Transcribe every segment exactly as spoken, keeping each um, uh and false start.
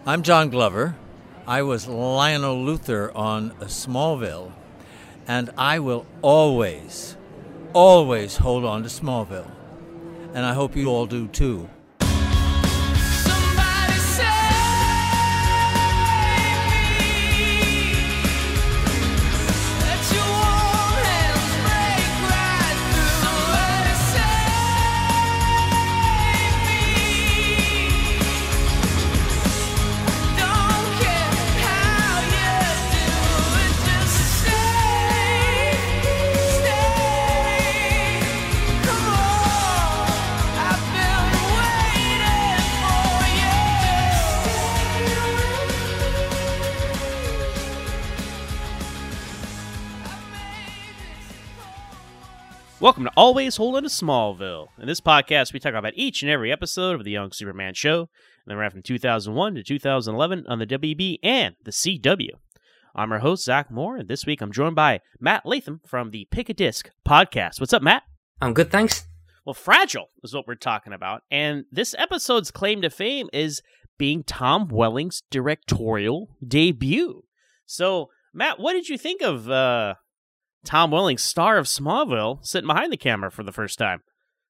I'm John Glover. I was Lionel Luthor on Smallville, and I will always, always hold on to Smallville. And I hope you all do too. Welcome to Always Hold On to Smallville. In this podcast, we talk about each and every episode of The Young Superman Show, and then ran from two thousand one to two thousand eleven on the W B and the C W. I'm our host, Zach Moore, and this week I'm joined by Matt Latham from the Pick a Disc podcast. What's up, Matt? I'm good, thanks. Well, Fragile is what we're talking about, and this episode's claim to fame is being Tom Welling's directorial debut. So, Matt, what did you think of uh, Tom Welling, star of Smallville, sitting behind the camera for the first time?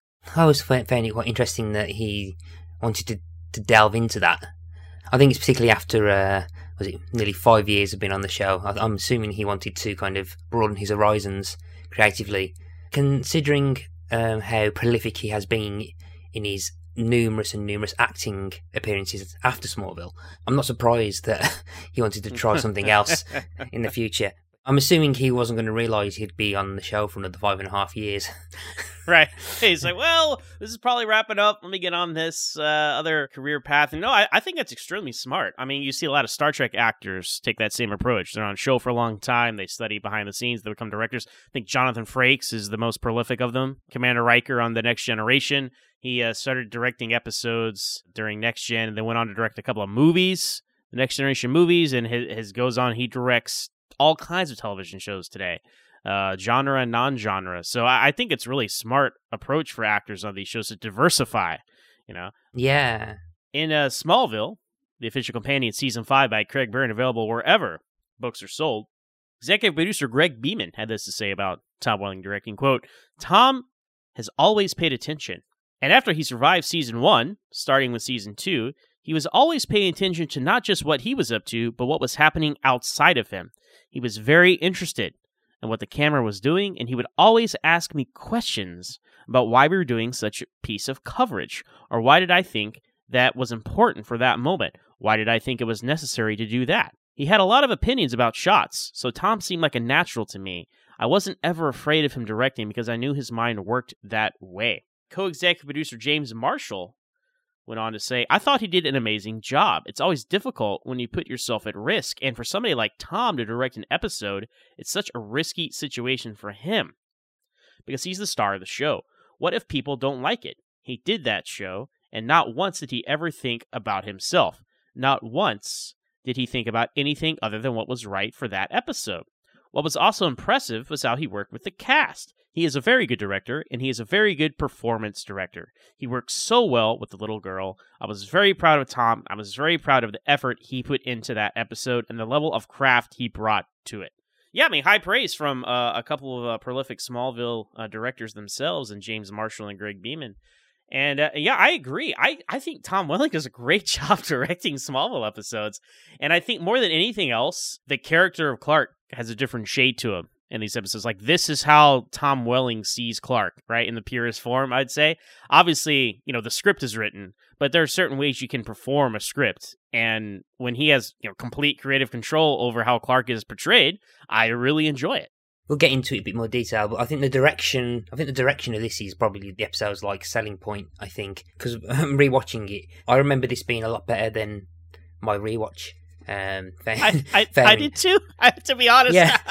I was finding it quite interesting that he wanted to, to delve into that. I think it's particularly after, uh, was it nearly five years of being on the show. I, I'm assuming he wanted to kind of broaden his horizons creatively. Considering um, how prolific he has been in his numerous and numerous acting appearances after Smallville, I'm not surprised that he wanted to try something else in the future. I'm assuming he wasn't going to realise he'd be on the show for another five and a half years. Right. He's like, well, this is probably wrapping up. Let me get on this uh, other career path. And no, I, I think that's extremely smart. I mean, you see a lot of Star Trek actors take that same approach. They're on show for a long time. They study behind the scenes. They become directors. I think Jonathan Frakes is the most prolific of them. Commander Riker on The Next Generation. He uh, started directing episodes during Next Gen and then went on to direct a couple of movies, the Next Generation movies, and his, his goes on. He directs all kinds of television shows today, uh, genre and non-genre. So I, I think it's really smart approach for actors on these shows to diversify, you know? Yeah. In uh, Smallville, the official companion season five by Craig Byrne, available wherever books are sold, executive producer Greg Beeman had this to say about Tom Welling directing, quote, Tom has always paid attention. And after he survived season one, starting with season two, he was always paying attention to not just what he was up to, but what was happening outside of him. He was very interested in what the camera was doing, and he would always ask me questions about why we were doing such a piece of coverage, or why did I think that was important for that moment? Why did I think it was necessary to do that? He had a lot of opinions about shots, so Tom seemed like a natural to me. I wasn't ever afraid of him directing because I knew his mind worked that way. Co-executive producer James Marshall went on to say, I thought he did an amazing job. It's always difficult when you put yourself at risk, and for somebody like Tom to direct an episode, it's such a risky situation for him, because he's the star of the show. What if people don't like it? He did that show, and not once did he ever think about himself. Not once did he think about anything other than what was right for that episode. What was also impressive was how he worked with the cast. He is a very good director, and he is a very good performance director. He works so well with the little girl. I was very proud of Tom. I was very proud of the effort he put into that episode and the level of craft he brought to it. Yeah, I mean, high praise from uh, a couple of uh, prolific Smallville uh, directors themselves, and James Marshall and Greg Beeman. And uh, yeah, I agree. I, I think Tom Welling does a great job directing Smallville episodes. And I think more than anything else, the character of Clark has a different shade to him in these episodes. Like, this is how Tom Welling sees Clark, right? In the purest form, I'd say. Obviously, you know, the script is written, but there are certain ways you can perform a script. And when he has, you know, complete creative control over how Clark is portrayed, I really enjoy it. We'll get into it in a bit more detail, but I think the direction, I think the direction of this is probably the episode's like selling point, I think, because I'm rewatching it. I remember this being a lot better than my rewatch. Um, I, I, I did too, I have to be honest. Yeah.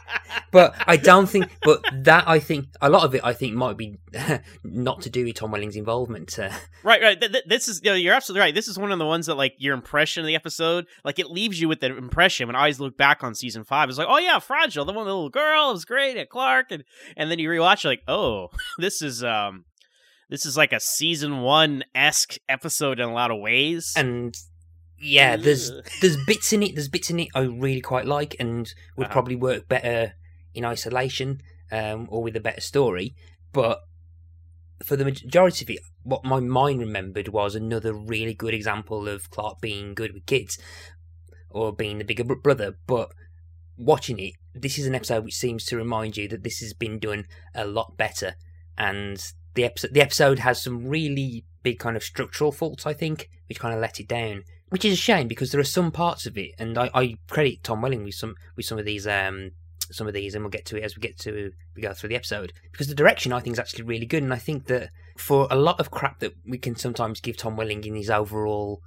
But I don't think, but that I think, a lot of it I think might be not to do with Tom Welling's involvement. Uh, right, right. Th- th- this is, you know, you're absolutely right. This is one of the ones that, like, your impression of the episode, like, it leaves you with the impression. When I always look back on season five, it's like, oh yeah, Fragile, the one with the little girl, it was great at Clark. And, and then you rewatch, you're like, oh, this is, um, this is like a season one-esque episode in a lot of ways. And Yeah, there's there's bits in it. There's bits in it I really quite like, and would Uh-huh. probably work better in isolation, um, or with a better story. But for the majority of it, what my mind remembered was another really good example of Clark being good with kids, or being the bigger br- brother. But watching it, this is an episode which seems to remind you that this has been done a lot better, and the episode the episode has some really big kind of structural faults, I think, which kind of let it down. Which is a shame because there are some parts of it, and I, I credit Tom Welling with some with some of these um some of these, and we'll get to it as we get to we go through the episode, because the direction I think is actually really good, and I think that for a lot of crap that we can sometimes give Tom Welling in his overall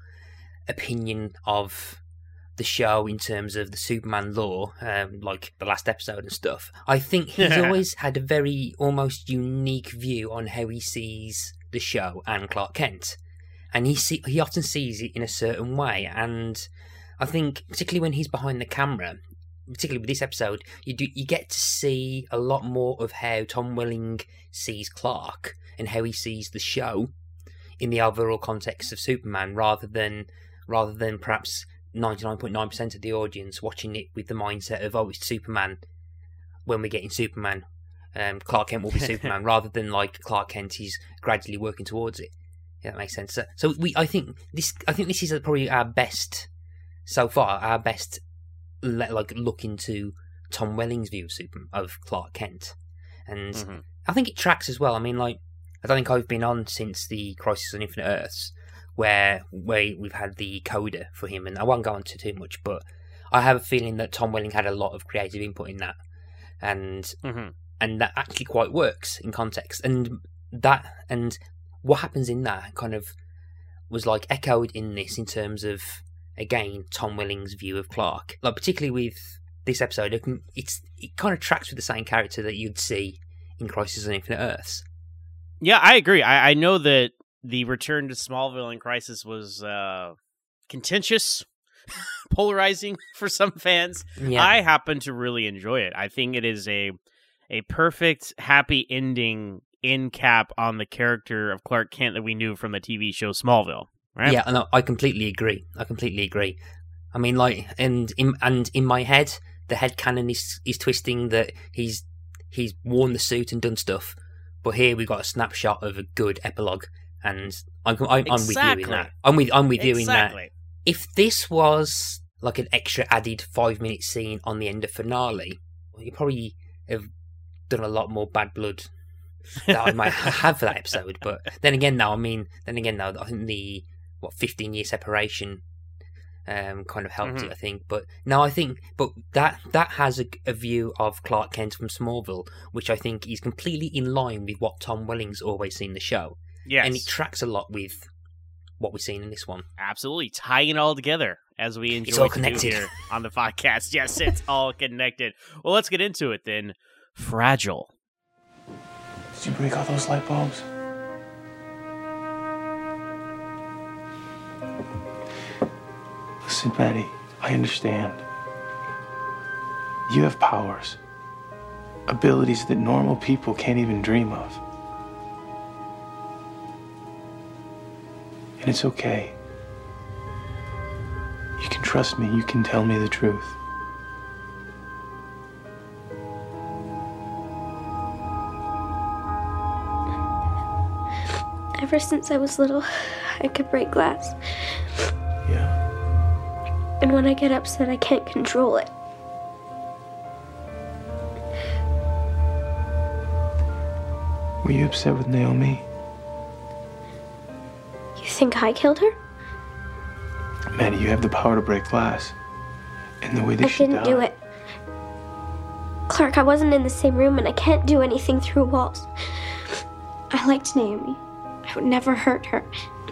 opinion of the show in terms of the Superman lore, um, like the last episode and stuff, I think he's always had a very almost unique view on how he sees the show and Clark Kent. And he see, he often sees it in a certain way, and I think particularly when he's behind the camera, particularly with this episode, you do you get to see a lot more of how Tom Welling sees Clark and how he sees the show in the overall context of Superman, rather than rather than perhaps ninety-nine point nine percent of the audience watching it with the mindset of, oh, it's Superman. When we get in Superman, um, Clark Kent will be Superman, rather than like Clark Kent is gradually working towards it. Yeah, that makes sense. So, so we, I think this, I think this is probably our best so far, our best like look into Tom Welling's view of Super of Clark Kent, and Mm-hmm. I think it tracks as well. I mean, like, I don't think I've been on since the Crisis on Infinite Earths, where where we've had the coda for him, and I won't go into too much, but I have a feeling that Tom Welling had a lot of creative input in that, and Mm-hmm. and that actually quite works in context, and that and. What happens in that kind of was like echoed in this in terms of, again, Tom Welling's view of Clark. Like, particularly with this episode, it, can, it's, it kind of tracks with the same character that you'd see in Crisis on Infinite Earths. Yeah, I agree. I, I know that the return to Smallville in Crisis was uh, contentious, polarizing for some fans. Yeah. I happen to really enjoy it. I think it is a a perfect, happy ending in cap on the character of Clark Kent that we knew from the T V show Smallville, right? Yeah, and I, I completely agree. I completely agree. I mean, like, and in and in my head, the headcanon is is twisting that he's he's worn the suit and done stuff, but here we got a snapshot of a good epilogue, and I'm I'm, I'm with you in that. I'm with I'm with you in that. Exactly. If this was like an extra added five minute scene on the end of finale, well, you probably have done a lot more bad blood that I might have for that episode. But then again, now I mean, then again, now I think the what fifteen year separation um, kind of helped Mhm. it. I think, but no, I think, but that that has a, a view of Clark Kent from Smallville, which I think is completely in line with what Tom Welling's always seen the show, Yes. and it tracks a lot with what we're seeing in this one. Absolutely. Tying it all together as we enjoy It's all to do connected. here on the podcast. Yes, it's all connected. Well, let's get into it then. Fragile. Did you break all those light bulbs? Listen, Betty, I understand. You have powers, abilities that normal people can't even dream of. And it's okay. You can trust me, you can tell me the truth. Ever since I was little, I could break glass. Yeah. And when I get upset, I can't control it. Were you upset with Naomi? You think I killed her? Maddie, you have the power to break glass. And the way that I she didn't do died- it. Clark, I wasn't in the same room and I can't do anything through walls. I liked Naomi. I would never hurt her.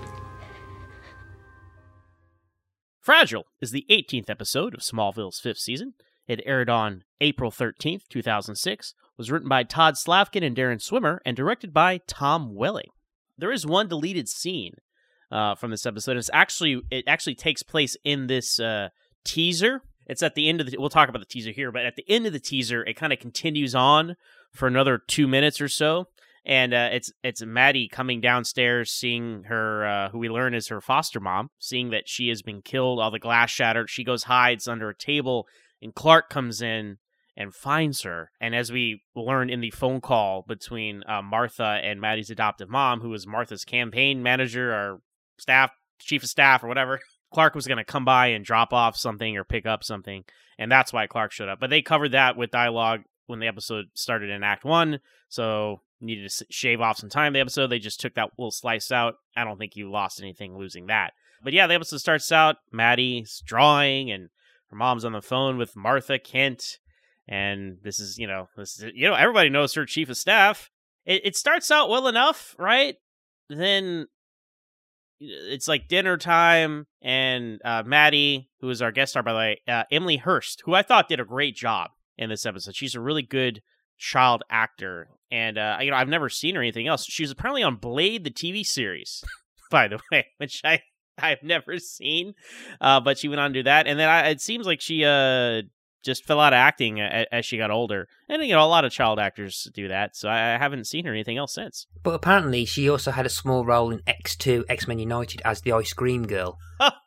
Fragile is the eighteenth episode of Smallville's fifth season. It aired on April thirteenth, two thousand six, was written by Todd Slavkin and Darren Swimmer, and directed by Tom Welling. There is one deleted scene uh, from this episode. It's actually It actually takes place in this uh, teaser. It's at the end of the... We'll talk about the teaser here, but at the end of the teaser, it kind of continues on for another two minutes or so, And uh, it's it's Maddie coming downstairs, seeing her, uh, who we learn is her foster mom, seeing that she has been killed, all the glass shattered. She goes, hides under a table, and Clark comes in and finds her. And as we learn in the phone call between uh, Martha and Maddie's adoptive mom, who was Martha's campaign manager or staff, chief of staff or whatever, Clark was going to come by and drop off something or pick up something. And that's why Clark showed up. But they covered that with dialogue when the episode started in Act One. So needed to shave off some time in the episode. They just took that little slice out. I don't think you lost anything losing that. But yeah, the episode starts out, Maddie's drawing, and her mom's on the phone with Martha Kent. And this is, you know, this is, you know, everybody knows her chief of staff. It, it starts out well enough, right? Then it's like dinner time, and uh, Maddie, who is our guest star, by the way, uh, Emily Hurst, who I thought did a great job in this episode. She's a really good child actor. And, uh, you know, I've never seen her anything else. She was apparently on Blade, the T V series, by the way, which I, I've never seen. Uh, but she went on to do that. And then I, it seems like she uh, just fell out of acting as, as she got older. And, you know, a lot of child actors do that. So I, I haven't seen her anything else since. But apparently she also had a small role in X two, X-Men United as the Ice Cream Girl.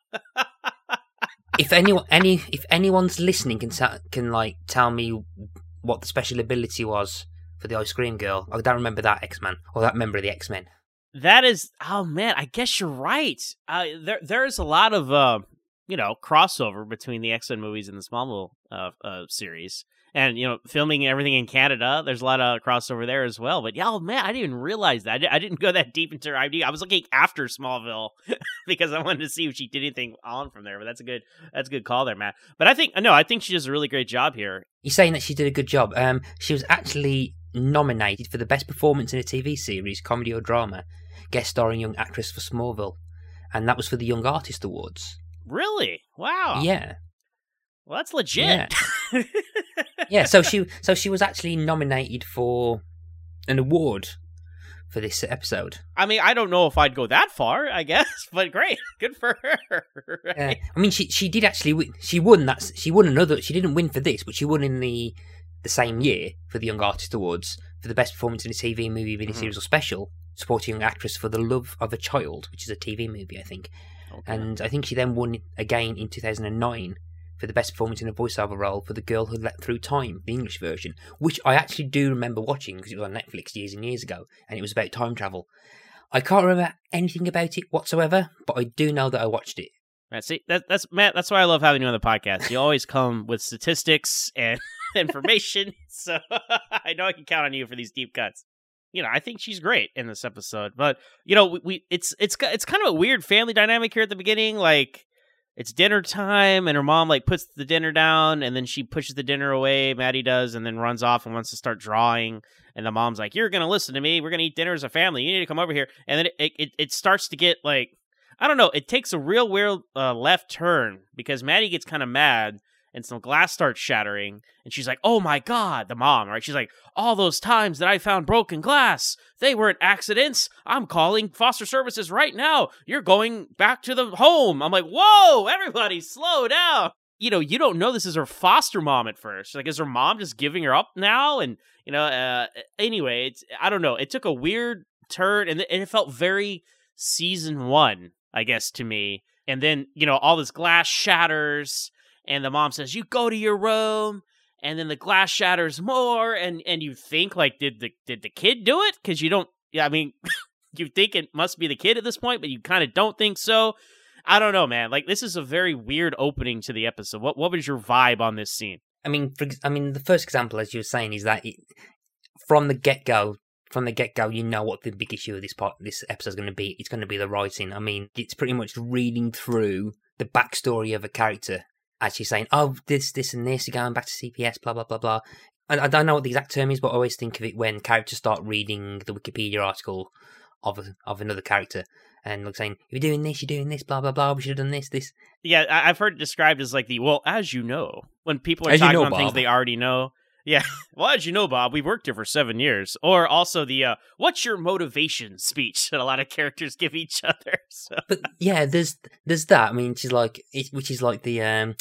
If anyone, any, if anyone's listening can, can like, tell me what the special ability was for the Ice Cream Girl, I don't remember that X-Men, or that member of the X-Men. That is, oh man, I guess you're right. Uh, there, there's a lot of, uh, you know, crossover between the X-Men movies and the Smallville uh, uh, series. And, you know, filming everything in Canada, there's a lot of crossover there as well. But, yeah, oh, man, I didn't even realize that. I didn't go that deep into her I M D B. I was looking after Smallville because I wanted to see if she did anything on from there. But that's a good that's a good call there, Matt. But I think, no, I think she does a really great job here. You're saying that she did a good job. Um, she was actually nominated for the best performance in a T V series, comedy or drama, guest starring young actress for Smallville. And that was for the Young Artist Awards. Really? Wow. Yeah. Well, that's legit. Yeah. yeah, so she so she was actually nominated for an award for this episode. I mean, I don't know if I'd go that far, I guess, but great, good for her. Right? Yeah, I mean, she she did actually win. She won that. She won another. She didn't win for this, but she won in the the same year for the Young Artist Awards for the best performance in a T V, movie, miniseries, mm-hmm. or special, supporting young actress for The Love of a Child, which is a T V movie, I think. Okay. And I think she then won again in two thousand nine. For the best performance in a voiceover role for The Girl Who Leapt Through Time, the English version, which I actually do remember watching because it was on Netflix years and years ago, and it was about time travel. I can't remember anything about it whatsoever, but I do know that I watched it. Matt, see, that, that's Matt. That's why I love having you on the podcast. You always come with statistics and information, so I know I can count on you for these deep cuts. You know, I think she's great in this episode, but you know, we, we it's it's it's kind of a weird family dynamic here at the beginning, like. It's dinner time, and her mom, like, puts the dinner down, and then she pushes the dinner away, Maddie does, and then runs off and wants to start drawing, and the mom's like, you're going to listen to me, we're going to eat dinner as a family, you need to come over here, and then it it, it starts to get, like, I don't know, it takes a real weird uh, left turn, because Maddie gets kind of mad, and some glass starts shattering, and she's like, oh my god, the mom, right? She's like, all those times that I found broken glass, they weren't accidents. I'm calling foster services right now. You're going back to the home. I'm like, whoa, everybody slow down. You know, you don't know this is her foster mom at first. Like, is her mom just giving her up now? And, you know, uh, anyway, it's, I don't know. It took a weird turn, and it felt very season one, I guess, to me. And then, you know, all this glass shatters. And the mom says, you go to your room, and then the glass shatters more, and, and you think, like, did the did the kid do it? Because you don't, yeah, I mean, you think it must be the kid at this point, but you kind of don't think so. I don't know, man. Like, this is a very weird opening to the episode. What what was your vibe on this scene? I mean, for, I mean, the first example, as you were saying, is that it, from the get-go, from the get-go, you know what the big issue of this part, this episode is going to be. It's going to be the writing. I mean, it's pretty much reading through the backstory of a character. Actually saying, oh, this, this, and this, you're going back to C P S, blah, blah, blah, blah. And I don't know what the exact term is, but I always think of it when characters start reading the Wikipedia article of a, of another character and like saying, you're doing this, you're doing this, blah, blah, blah, we should have done this, this. Yeah, I've heard it described as like the, well, as you know, when people are as talking you know, about Bob. things they already know. Yeah, well, as you know, Bob, we've worked here for seven years. Or also the, uh, what's your motivation speech that a lot of characters give each other. So. But yeah, there's there's that. I mean, she's like, it, which is like the, um,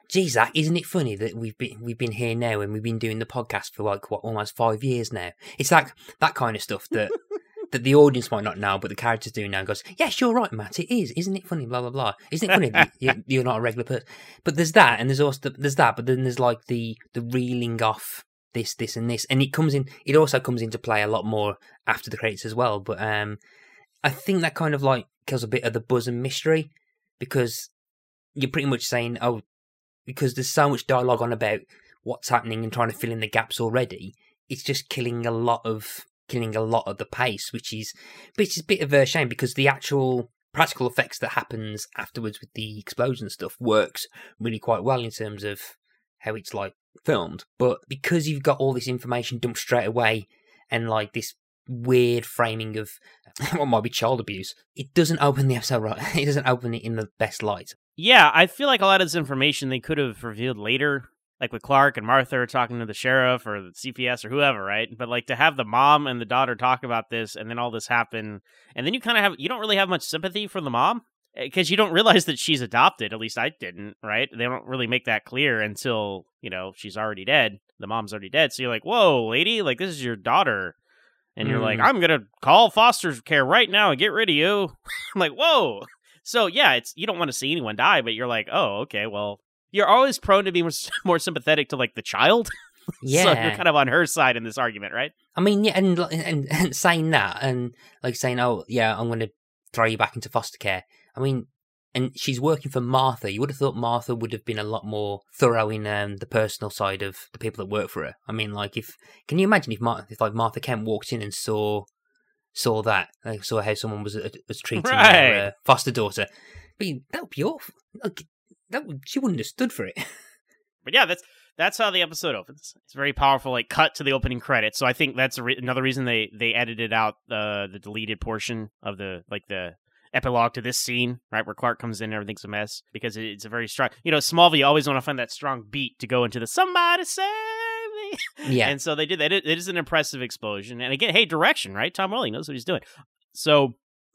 Geez, Zach, isn't it funny that we've been we've been here now and we've been doing the podcast for like what almost five years now? It's like that kind of stuff that that the audience might not know, but the characters do know. And goes, yes, you're right, Matt. It is, isn't it funny? Blah blah blah. Isn't it funny that you- you're not a regular person? But there's that, and there's also there's that, but then there's like the the reeling off this this and this, and it comes in. It also comes into play a lot more after the credits as well. But um, I think that kind of like kills a bit of the buzz and mystery because you're pretty much saying, oh. Because there's so much dialogue on about what's happening and trying to fill in the gaps already, it's just killing a lot of killing a lot of the pace, which is which is a bit of a shame because the actual practical effects that happens afterwards with the explosion stuff works really quite well in terms of how it's like filmed. But because you've got all this information dumped straight away and like this weird framing of what might be child abuse, it doesn't open the episode right. It doesn't open it in the best light. Yeah, I feel like a lot of this information they could have revealed later, like with Clark and Martha talking to the sheriff or the C P S or whoever, right? But like to have the mom and the daughter talk about this and then all this happen, and then you kind of have, you don't really have much sympathy for the mom because you don't realize that she's adopted. At least I didn't, right? They don't really make that clear until, you know, she's already dead. The mom's already dead. So you're like, whoa, lady, like this is your daughter. And you're mm. like, I'm going to call foster care right now and get rid of you. I'm like, whoa. So, yeah, it's you don't want to see anyone die, but you're like, oh, okay, well, you're always prone to be more, more sympathetic to, like, the child. Yeah. So you're kind of on her side in this argument, right? I mean, yeah, and, and, and saying that, and, like, saying, oh, yeah, I'm going to throw you back into foster care. I mean, and she's working for Martha. You would have thought Martha would have been a lot more thorough in um, the personal side of the people that work for her. I mean, like, if, can you imagine if, Mar- if like, Martha Kent walked in and saw... saw that, like, saw how someone was uh, was treating right. their uh, foster daughter. But that would be awful. Like, that would, she wouldn't have stood for it. But yeah, that's that's how the episode opens. It's very powerful, like cut to the opening credits. So I think that's a re- another reason they they edited out uh, the deleted portion of the like the epilogue to this scene, right, where Clark comes in and everything's a mess because it's a very strong. You know, Smallville, you always want to find that strong beat to go into the somebody save me. Yeah. And so they did that. It, it is an impressive explosion. And again, hey, direction, right? Tom Welling knows what he's doing. So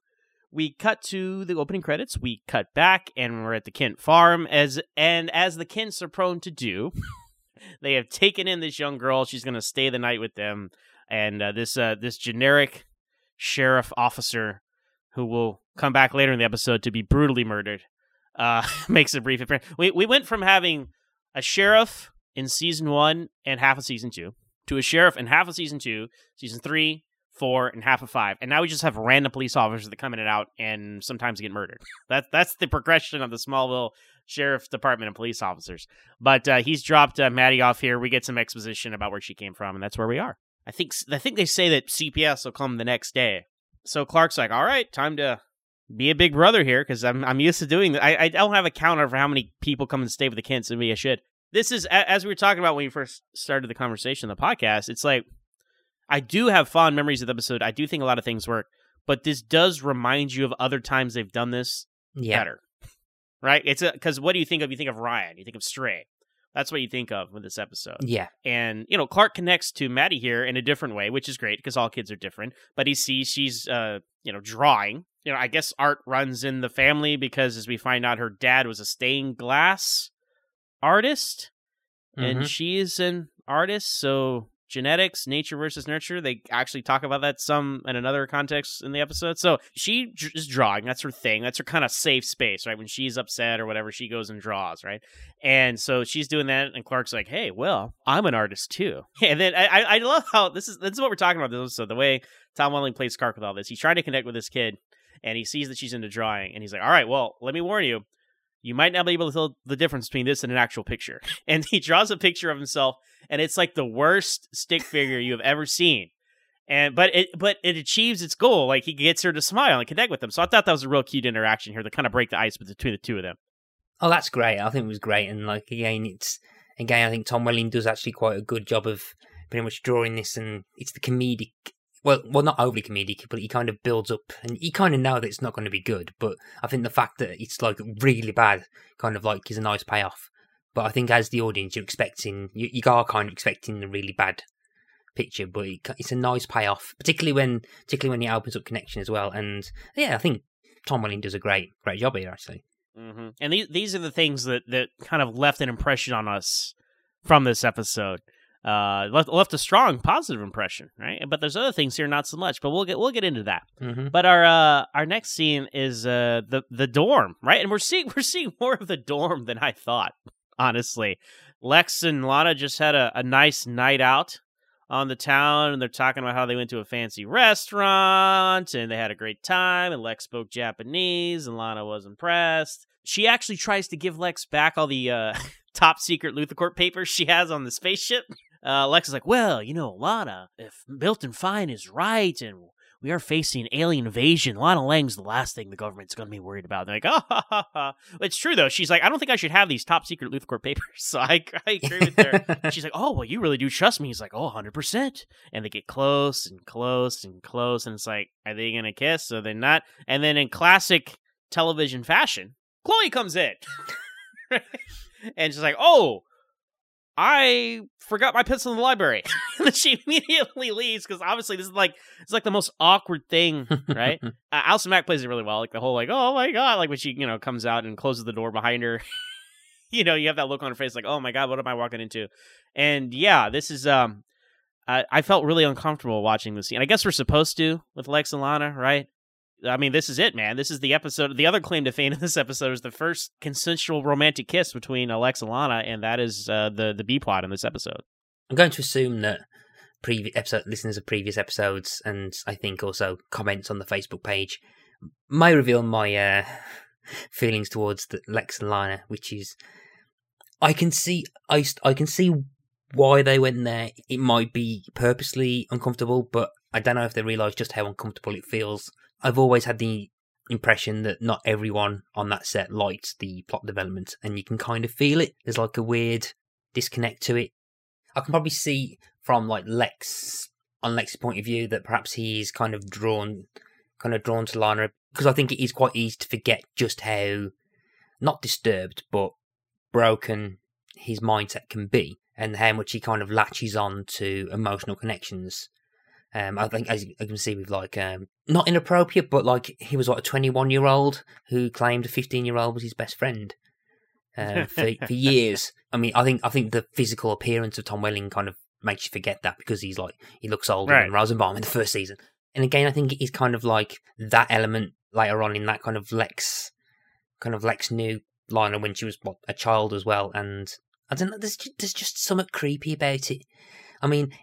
we cut to the opening credits. We cut back, and we're at the Kent farm. As and as the Kents are prone to do, they have taken in this young girl. She's going to stay the night with them. And uh, this uh, this generic sheriff officer, who will come back later in the episode to be brutally murdered, uh, makes a brief appearance. We we went from having a sheriff in season one and half of season two to a sheriff in half of season two, season three, four, and half of five. And now we just have random police officers that come in and out and sometimes get murdered. That, that's the progression of the Smallville Sheriff Department and police officers. But uh, he's dropped uh, Maddie off here. We get some exposition about where she came from, and that's where we are. I think I think they say that C P S will come the next day. So Clark's like, all right, time to be a big brother here, because I'm I'm used to doing that. I, I don't have a counter for how many people come and stay with the Kents, and maybe I should. This is, as we were talking about when we first started the conversation on the podcast, it's like, I do have fond memories of the episode. I do think a lot of things work, but this does remind you of other times they've done this yeah. better. Right? It's because what do you think of? You think of Ryan. You think of Stray. That's what you think of with this episode. Yeah. And, you know, Clark connects to Maddie here in a different way, which is great because all kids are different. But he sees she's, uh, you know, drawing. You know, I guess art runs in the family because, as we find out, her dad was a stained glass artist, and Mm-hmm. she is an artist. So genetics, nature versus nurture. They actually talk about that some in another context in the episode. So she d- is drawing. That's her thing. That's her kind of safe space, right? When she's upset or whatever, she goes and draws, right? And so she's doing that, and Clark's like, hey, well, I'm an artist too. And then I, I love how this is, this is what we're talking about. This So the way Tom Welling plays Clark with all this, he's trying to connect with this kid, and he sees that she's into drawing, and he's like, all right, well, let me warn you. You might not be able to tell the difference between this and an actual picture. And he draws a picture of himself, and it's like the worst stick figure you have ever seen. And but it but it achieves its goal. Like, he gets her to smile and connect with them. So I thought that was a real cute interaction here to kind of break the ice between the two of them. Oh, that's great. I think it was great. And like again, it's again, I think Tom Welling does actually quite a good job of pretty much drawing this, and it's the comedic. Well, well, not overly comedic, but he kind of builds up, and you kind of know that it's not going to be good. But I think the fact that it's like really bad, kind of like, is a nice payoff. But I think as the audience, you're expecting, you, you are kind of expecting the really bad picture, but it, it's a nice payoff, particularly when, particularly when it opens up connection as well. And yeah, I think Tom Welling does a great, great job here, actually. Mm-hmm. And these these are the things that, that kind of left an impression on us from this episode. Uh, left left a strong positive impression, right? But there's other things here, not so much. But we'll get we'll get into that. Mm-hmm. But our uh, our next scene is uh, the the dorm, right? And we're seeing we're seeing more of the dorm than I thought. Honestly, Lex and Lana just had a, a nice night out on the town, and they're talking about how they went to a fancy restaurant and they had a great time. And Lex spoke Japanese, and Lana was impressed. She actually tries to give Lex back all the uh, top secret Luthor papers she has on the spaceship. Uh, Lex is like, well, you know, Lana, if Milton Fine is right and we are facing alien invasion, Lana Lang's the last thing the government's going to be worried about. They're like, oh, ha, ha, ha. It's true, though. She's like, I don't think I should have these top secret Luthor papers. So I, I agree with her. She's like, oh, well, you really do trust me. He's like, oh, one hundred percent. And they get close and close and close. And it's like, are they going to kiss? So they're not. And then in classic television fashion, Chloe comes in. And she's like, oh, I forgot my pencil in the library. And then she immediately leaves because obviously this is like it's like the most awkward thing, right? uh, Alison Mack plays it really well. Like the whole like, oh my god, like when she you know comes out and closes the door behind her. You know, you have that look on her face like, oh my god, what am I walking into? And yeah, this is um, I, I felt really uncomfortable watching this scene. I guess we're supposed to with Lex and Lana, right? I mean, this is it, man. This is the episode. The other claim to fame in this episode is the first consensual romantic kiss between Lex and Lana, and that is uh, the the B plot in this episode. I'm going to assume that previous episode listeners of previous episodes, and I think also comments on the Facebook page, may reveal my uh, feelings towards the Lex and Lana, which is I can see I I can see why they went there. It might be purposely uncomfortable, but I don't know if they realise just how uncomfortable it feels. I've always had the impression that not everyone on that set liked the plot development, and you can kind of feel it. There's like a weird disconnect to it. I can probably see from like Lex, on Lex's point of view, that perhaps he's kind of drawn, kind of drawn to Lana, because I think it is quite easy to forget just how, not disturbed, but broken his mindset can be, and how much he kind of latches on to emotional connections. Um, I think, as you can see, with like um, not inappropriate, but like he was like a twenty-one-year-old who claimed a fifteen-year-old was his best friend uh, for for years. I mean, I think I think the physical appearance of Tom Welling kind of makes you forget that because he's like he looks older right. than Rosenbaum in the first season. And again, I think it is kind of like that element later on in that kind of Lex, kind of Lex knew Lana when she was what, a child as well. And I don't know, there's there's just something creepy about it. I mean.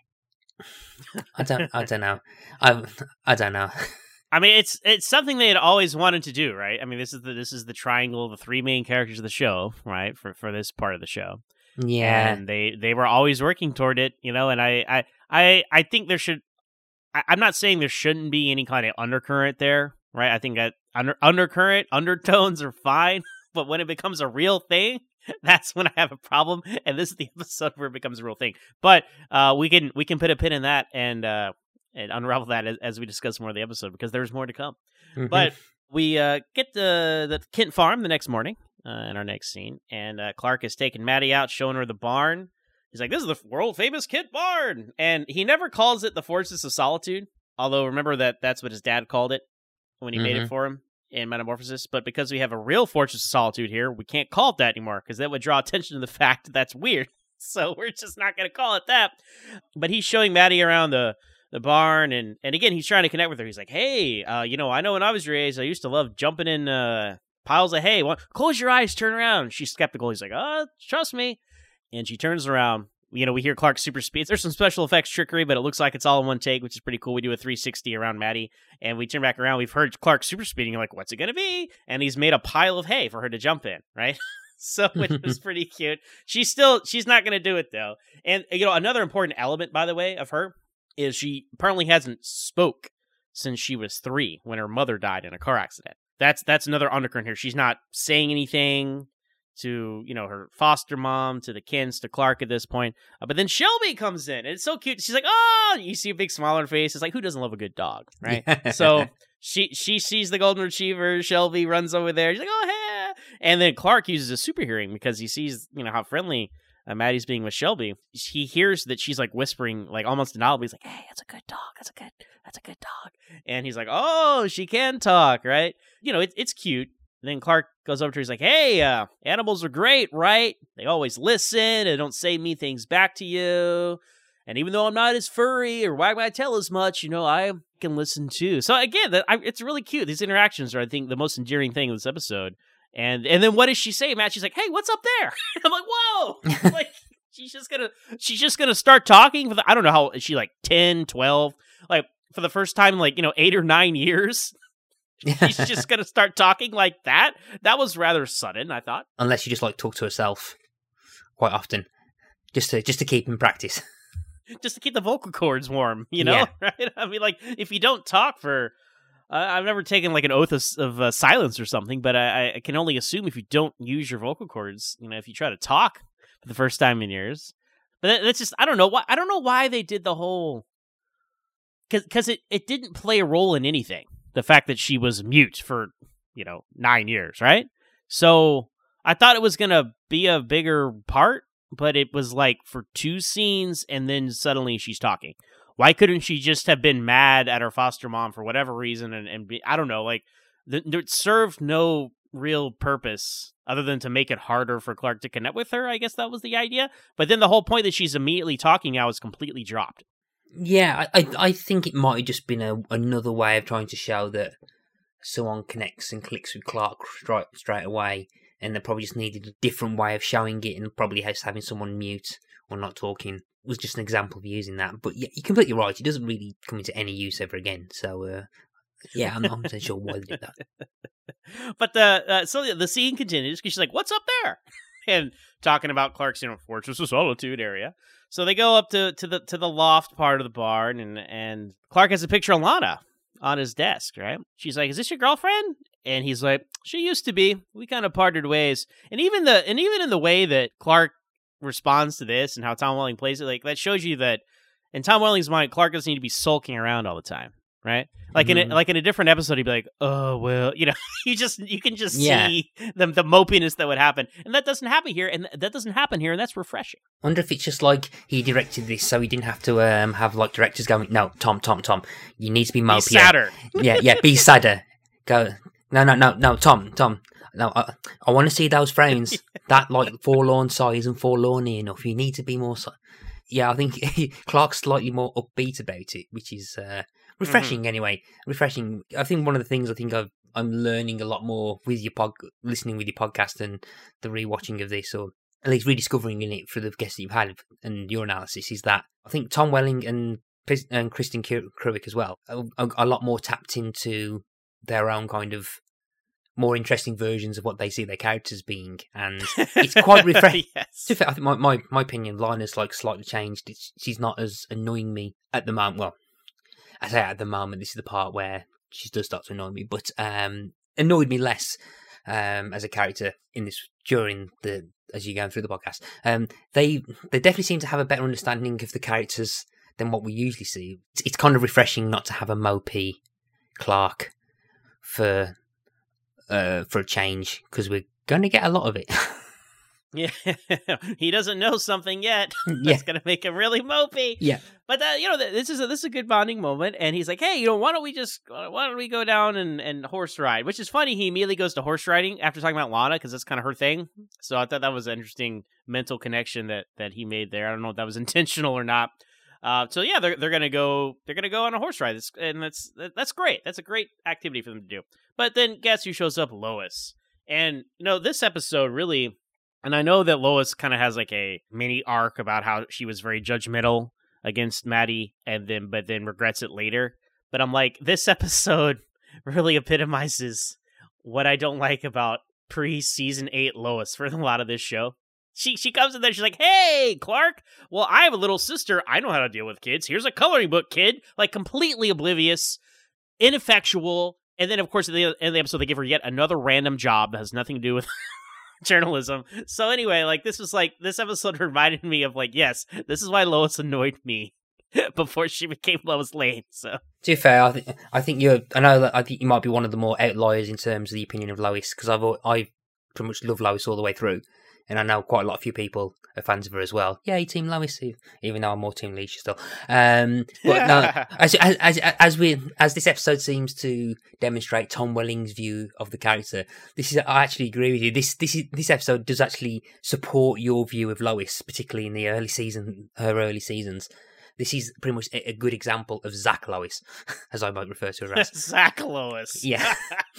I don't. I don't know. I. I don't know. I mean, it's it's something they had always wanted to do, right? I mean, this is the this is the triangle of the three main characters of the show, right? For for this part of the show, yeah. And they they were always working toward it, you know. And I I I, I think there should. I, I'm not saying there shouldn't be any kind of undercurrent there, right? I think that under undercurrent undertones are fine, but when it becomes a real thing. That's when I have a problem, and this is the episode where it becomes a real thing. But uh, we can we can put a pin in that and uh, and unravel that as, as we discuss more of the episode because there's more to come. Mm-hmm. But we uh, get to the Kent farm the next morning uh, in our next scene, and uh, Clark is taking Maddie out, showing her the barn. He's like, "This is the world famous Kent barn," and he never calls it the Fortress of Solitude. Although remember that that's what his dad called it when he mm-hmm. made it for him. In Metamorphosis, but because we have a real Fortress of Solitude here, we can't call it that anymore because that would draw attention to the fact that that's weird. So we're just not going to call it that. But he's showing Maddie around the, the barn, and, and again, he's trying to connect with her. He's like, hey, uh, you know, I know when I was your age, I used to love jumping in uh, piles of hay. Well, close your eyes, turn around. She's skeptical. He's like, oh, trust me. And she turns around. You know, we hear Clark super speed. There's some special effects trickery, but it looks like it's all in one take, which is pretty cool. We do a three sixty around Maddie, and we turn back around. We've heard Clark super speeding. You're like, what's it going to be? And he's made a pile of hay for her to jump in, right? So it was pretty cute. She's still, she's not going to do it, though. And, you know, another important element, by the way, of her is she apparently hasn't spoke since she was three when her mother died in a car accident. That's that's another undercurrent here. She's not saying anything to, you know, her foster mom, to the Kents, to Clark at this point. Uh, but then Shelby comes in, and it's so cute. She's like, oh, you see a big smile on her face. It's like, who doesn't love a good dog, right? Yeah. So she she sees the golden retriever. Shelby runs over there. She's like, oh, hey. And then Clark uses a super hearing because he sees, you know, how friendly uh, Maddie's being with Shelby. He hears that she's like whispering, like almost inaudibly. He's like, hey, that's a good dog. That's a good, that's a good dog. And he's like, oh, she can talk, right? You know, it, it's cute. And then Clark goes up to her, he's like, hey, uh, animals are great, right? They always listen, they don't say mean things back to you. And even though I'm not as furry or wag my tail as much, you know, I can listen too. So again, that, I, it's really cute. These interactions are, I think, the most endearing thing of this episode. And and then what does she say, Matt? She's like, hey, what's up there? I'm like, whoa! Like, she's just gonna she's just gonna start talking for the, I don't know how, is she like ten, twelve? Like, for the first time in like, you know, eight or nine years? She's just gonna start talking like that? That was rather sudden, I thought. Unless you just like talk to herself quite often. Just to just to keep in practice. Just to keep the vocal cords warm, you know? Yeah. Right? I mean, like, if you don't talk for... Uh, I've never taken, like, an oath of, of uh, silence or something, but I, I can only assume if you don't use your vocal cords, you know, if you try to talk for the first time in years. But that, that's just... I don't know why I don't know why they did the whole... Because it, it didn't play a role in anything. The fact that she was mute for, you know, nine years, right? So I thought it was going to be a bigger part, but it was like for two scenes and then suddenly she's talking. Why couldn't she just have been mad at her foster mom for whatever reason and, and be, I don't know, like, the, it served no real purpose other than to make it harder for Clark to connect with her. I guess that was the idea. But then the whole point that she's immediately talking now is completely dropped. Yeah, I, I, I think it might have just been a, another way of trying to show that someone connects and clicks with Clark straight, straight away. And they probably just needed a different way of showing it, and probably just having someone mute or not talking was just an example of using that. But yeah, you're completely right. It doesn't really come into any use ever again. So, uh, yeah, I'm not sure why they did that. But the uh, so the scene continues because she's like, "What's up there?" and talking about Clark's, you know, Fortress of Solitude area. So they go up to, to the to the loft part of the barn, and and Clark has a picture of Lana on his desk. Right? She's like, "Is this your girlfriend?" And he's like, she used to be. We kind of parted ways. And even the and even in the way that Clark responds to this and how Tom Welling plays it, like, that shows you that in Tom Welling's mind, Clark doesn't need to be sulking around all the time, right? Like mm-hmm. in a, like in a different episode, he'd be like, "Oh well," you know. you just you can just yeah. see the the mopiness that would happen, and that doesn't happen here, and that doesn't happen here, and that's refreshing. I wonder if it's just like he directed this so he didn't have to um, have like directors going, "No, Tom, Tom, Tom, you need to be mopier." Be sadder. yeah, yeah, be sadder. Go. No, no, no, no, Tom, Tom. No, I, I want to see those frames. That like forlorn size and forlorny enough. You need to be more. So- yeah, I think Clark's slightly more upbeat about it, which is uh, refreshing. Mm-hmm. Anyway, refreshing. I think one of the things I think I've, I'm learning a lot more with your pod, listening with your podcast and the rewatching of this, or at least rediscovering in it for the guests that you've had and your analysis, is that I think Tom Welling and and Kristen Krevick as well are, are a lot more tapped into their own kind of more interesting versions of what they see their characters being, and it's quite refreshing. Yes. I think my, my, my opinion, Lana's like slightly changed. It's, she's not as annoying me at the moment. Well, I say at the moment, this is the part where she does start to annoy me, but um, annoyed me less um, as a character in this during the as you're going through the podcast. Um, they they definitely seem to have a better understanding of the characters than what we usually see. It's, it's kind of refreshing not to have a mopey Clark for uh, for a change, because we're going to get a lot of it. Yeah, he doesn't know something yet. That's Yeah. gonna make him really mopey. Yeah. But uh, you know, this is a, this is a good bonding moment, and he's like, "Hey, you know, why don't we just why don't we go down and, and horse ride?" Which is funny. He immediately goes to horse riding after talking about Lana, because that's kind of her thing. So I thought that was an interesting mental connection that, that he made there. I don't know if that was intentional or not. Uh, so yeah, they're they're gonna go they're gonna go on a horse ride, that's, and that's that's great. That's a great activity for them to do. But then guess who shows up? Lois. And you know, this episode really. And I know that Lois kind of has like a mini arc about how she was very judgmental against Maddie, and then but then regrets it later. But I'm like, this episode really epitomizes what I don't like about pre-season eight Lois for a lot of this show. She she comes in there, she's like, "Hey, Clark, well, I have a little sister. I know how to deal with kids. Here's a coloring book, kid." Like, completely oblivious, ineffectual. And then, of course, at the end of the episode, they give her yet another random job that has nothing to do with journalism. So anyway, like, this was like, this episode reminded me of like, yes, this is why Lois annoyed me before she became Lois Lane. So To be fair, I think I think you're. I know that I think you might be one of the more outliers in terms of the opinion of Lois, because I've al- I pretty much love Lois all the way through, And I know quite a lot of few people are fans of her as well. Yay, Team Lois, even though I'm more Team Leisha still. Um, but no, as, as as as we as this episode seems to demonstrate Tom Welling's view of the character, this is I actually agree with you. This this is, this episode does actually support your view of Lois, particularly in the early season, her early seasons. This is pretty much a, a good example of Zach Lois, as I might refer to her as. Zach Lois. Yeah,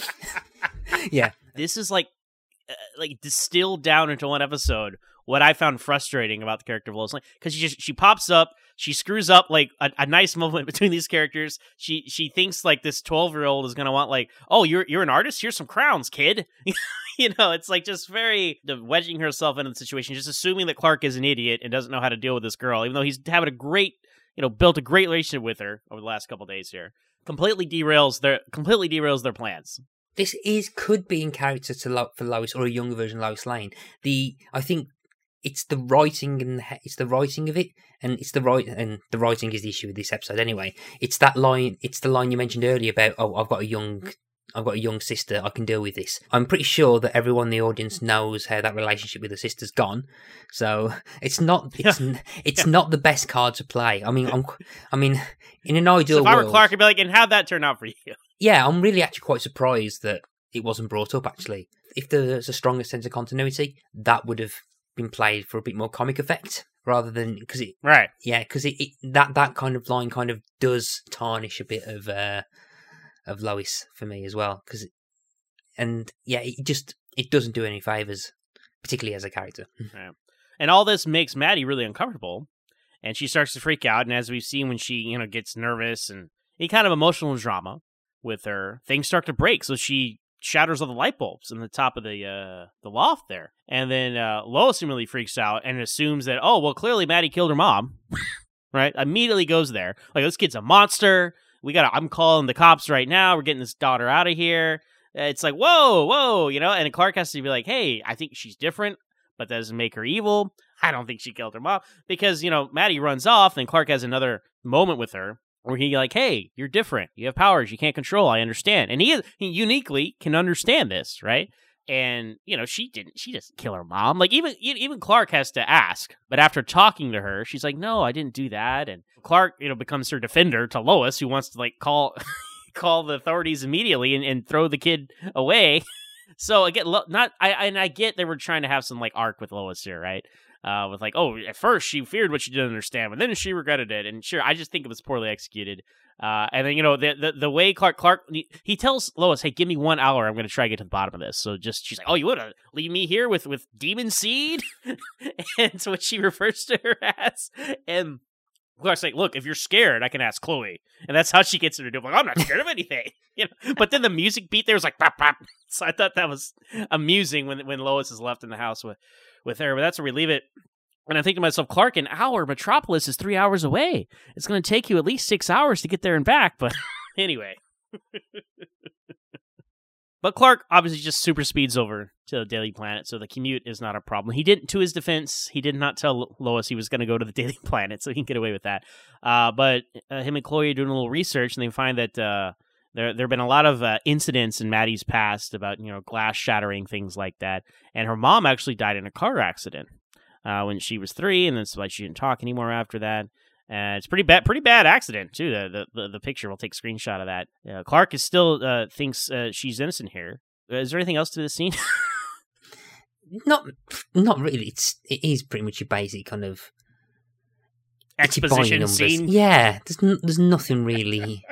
yeah. This is like. Uh, like distilled down into one episode what I found frustrating about the character of Lois Lane, because she just she pops up, she screws up like a, a nice moment between these characters. She she thinks like this twelve year old is gonna want like, oh, you're you're an artist, here's some crowns, kid. You know, it's like just very wedging herself into the situation, just assuming that Clark is an idiot and doesn't know how to deal with this girl, even though he's having a great, you know, built a great relationship with her over the last couple of days here. Completely derails their completely derails their plans. This is could be in character to Lo- for Lois, or a younger version of Lois Lane. The I think it's the writing and the, it's the writing of it, and it's the right and the writing is the issue with this episode anyway. It's that line. It's the line you mentioned earlier about, oh, I've got a young, I've got a young sister. I can deal with this. I'm pretty sure that everyone in the audience knows how that relationship with her sister's gone. So it's not it's yeah. it's yeah. not the best card to play. I mean, I'm, I mean, in an ideal so if I were world, Clark, I'd be like, and how'd that turn out for you? Yeah, I'm really actually quite surprised that it wasn't brought up, actually. If there's a stronger sense of continuity, that would have been played for a bit more comic effect, rather than... because it, right. Yeah, because it, it that, that kind of line kind of does tarnish a bit of uh, of Lois for me as well. Cause it, and yeah, it just it doesn't do any favours, particularly as a character. Yeah. And all this makes Maddie really uncomfortable, and she starts to freak out, and as we've seen when she, you know, gets nervous and any kind of emotional drama with her, things start to break. So she shatters all the light bulbs in the top of the uh, the loft there. And then uh, Lois immediately freaks out and assumes that, oh, well, clearly Maddie killed her mom. Right? Immediately goes there. Like, this kid's a monster. We gotta, I'm calling the cops right now. We're getting this daughter out of here. It's like, whoa, whoa, you know? And Clark has to be like, hey, I think she's different, but that doesn't make her evil. I don't think she killed her mom. Because, you know, Maddie runs off, and Clark has another moment with her where he like, hey, you're different. You have powers you can't control. I understand. And he, is, he uniquely can understand this, right? And, you know, she didn't, she doesn't kill her mom. Like, even even Clark has to ask. But after talking to her, she's like, no, I didn't do that. And Clark, you know, becomes her defender to Lois, who wants to, like, call call the authorities immediately and, and throw the kid away. So, again, not, I and I get they were trying to have some, like, arc with Lois here, right? Uh, with like, oh, at first she feared what she didn't understand, but then she regretted it. And sure, I just think it was poorly executed. Uh, and then, you know, the, the the way Clark, Clark, he tells Lois, hey, give me one hour. I'm going to try to get to the bottom of this. So just, she's like, oh, you would have leave me here with, with demon seed? And it's what she refers to her as. And Clark's like, look, if you're scared, I can ask Chloe. And that's how she gets her to do it. Like, I'm not scared of anything. You know? But then the music beat there was like, pop, pop. So I thought that was amusing when when Lois is left in the house with, with her. But that's where we leave it. And I think to myself, Clark, an hour, Metropolis is three hours away. It's going to take you at least six hours to get there and back. But anyway. But Clark obviously just super speeds over to the Daily Planet, so the commute is not a problem. He didn't, to his defense, he did not tell Lois he was going to go to the Daily Planet, so he can get away with that. Uh, but uh, him and Chloe are doing a little research, and they find that uh, there there have been a lot of uh, incidents in Maddie's past about, you know, glass shattering, things like that. And her mom actually died in a car accident uh, when she was three, and that's why she didn't talk anymore after that. Uh, it's pretty bad, pretty bad accident too. The the the picture, we'll take a screenshot of that. Uh, Clark is still uh, thinks uh, she's innocent here. Uh, is there anything else to this scene? not, not really. It's it is pretty much your basic kind of exposition scene. Yeah, there's n- there's nothing really.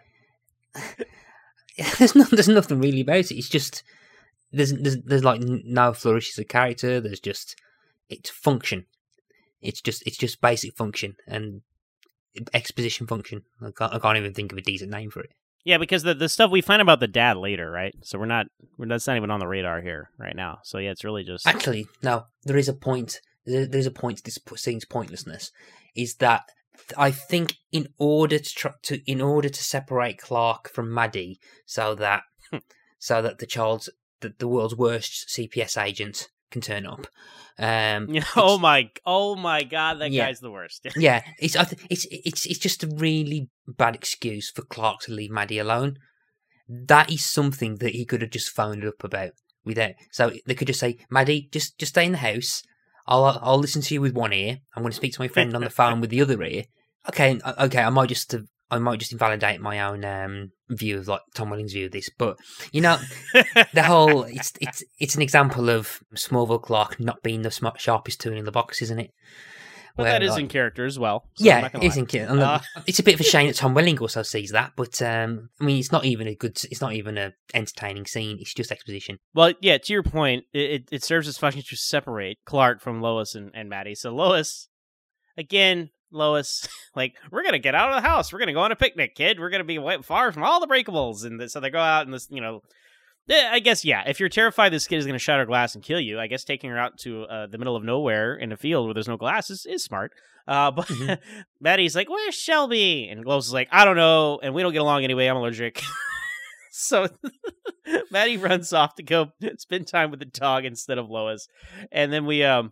there's not there's nothing really about it. It's just there's there's there's like no flourishes of character. There's just it's function. It's just it's just basic function and exposition function. I can't, I can't even think of a decent name for it. Yeah, because the the stuff we find about the dad later, right? So we're not we're that's not even on the radar here right now. So yeah, it's really just actually no. There is a point. There, there's a point to this scene's pointlessness. Is that I think in order to try, to in order to separate Clark from Maddie, so that so that the child's the, the world's worst C P S agent can turn up. Um, oh my! Oh my God! That yeah, guy's the worst. yeah, it's I th- it's it's it's just a really bad excuse for Clark to leave Maddie alone. That is something that he could have just phoned up about without. So they could just say, Maddie, just just stay in the house. I'll I'll listen to you with one ear. I'm going to speak to my friend on the phone with the other ear. Okay, okay. I might just I might just invalidate my own um, view of like Tom Welling's view of this, but you know, the whole it's it's it's an example of Smallville Clark not being the smart, sharpest tool in the box, isn't it? But Where, that is like, in character as well. So yeah, it is in character. Uh, It's a bit of a shame that Tom Welling also sees that, but um, I mean, it's not even a good. It's not even a entertaining scene. It's just exposition. Well, yeah. To your point, it it serves its function to separate Clark from Lois and, and Maddie. So Lois, again, Lois, like, we're gonna get out of the house. We're gonna go on a picnic, kid. We're gonna be way far from all the breakables, and so they go out and this, you know. I guess, yeah, if you're terrified this kid is going to shatter glass and kill you, I guess taking her out to uh, the middle of nowhere in a field where there's no glass is, is smart. Uh, but mm-hmm. Maddie's like, where's Shelby? And Lois is like, I don't know, and we don't get along anyway, I'm allergic. So Maddie runs off to go spend time with the dog instead of Lois. And then we um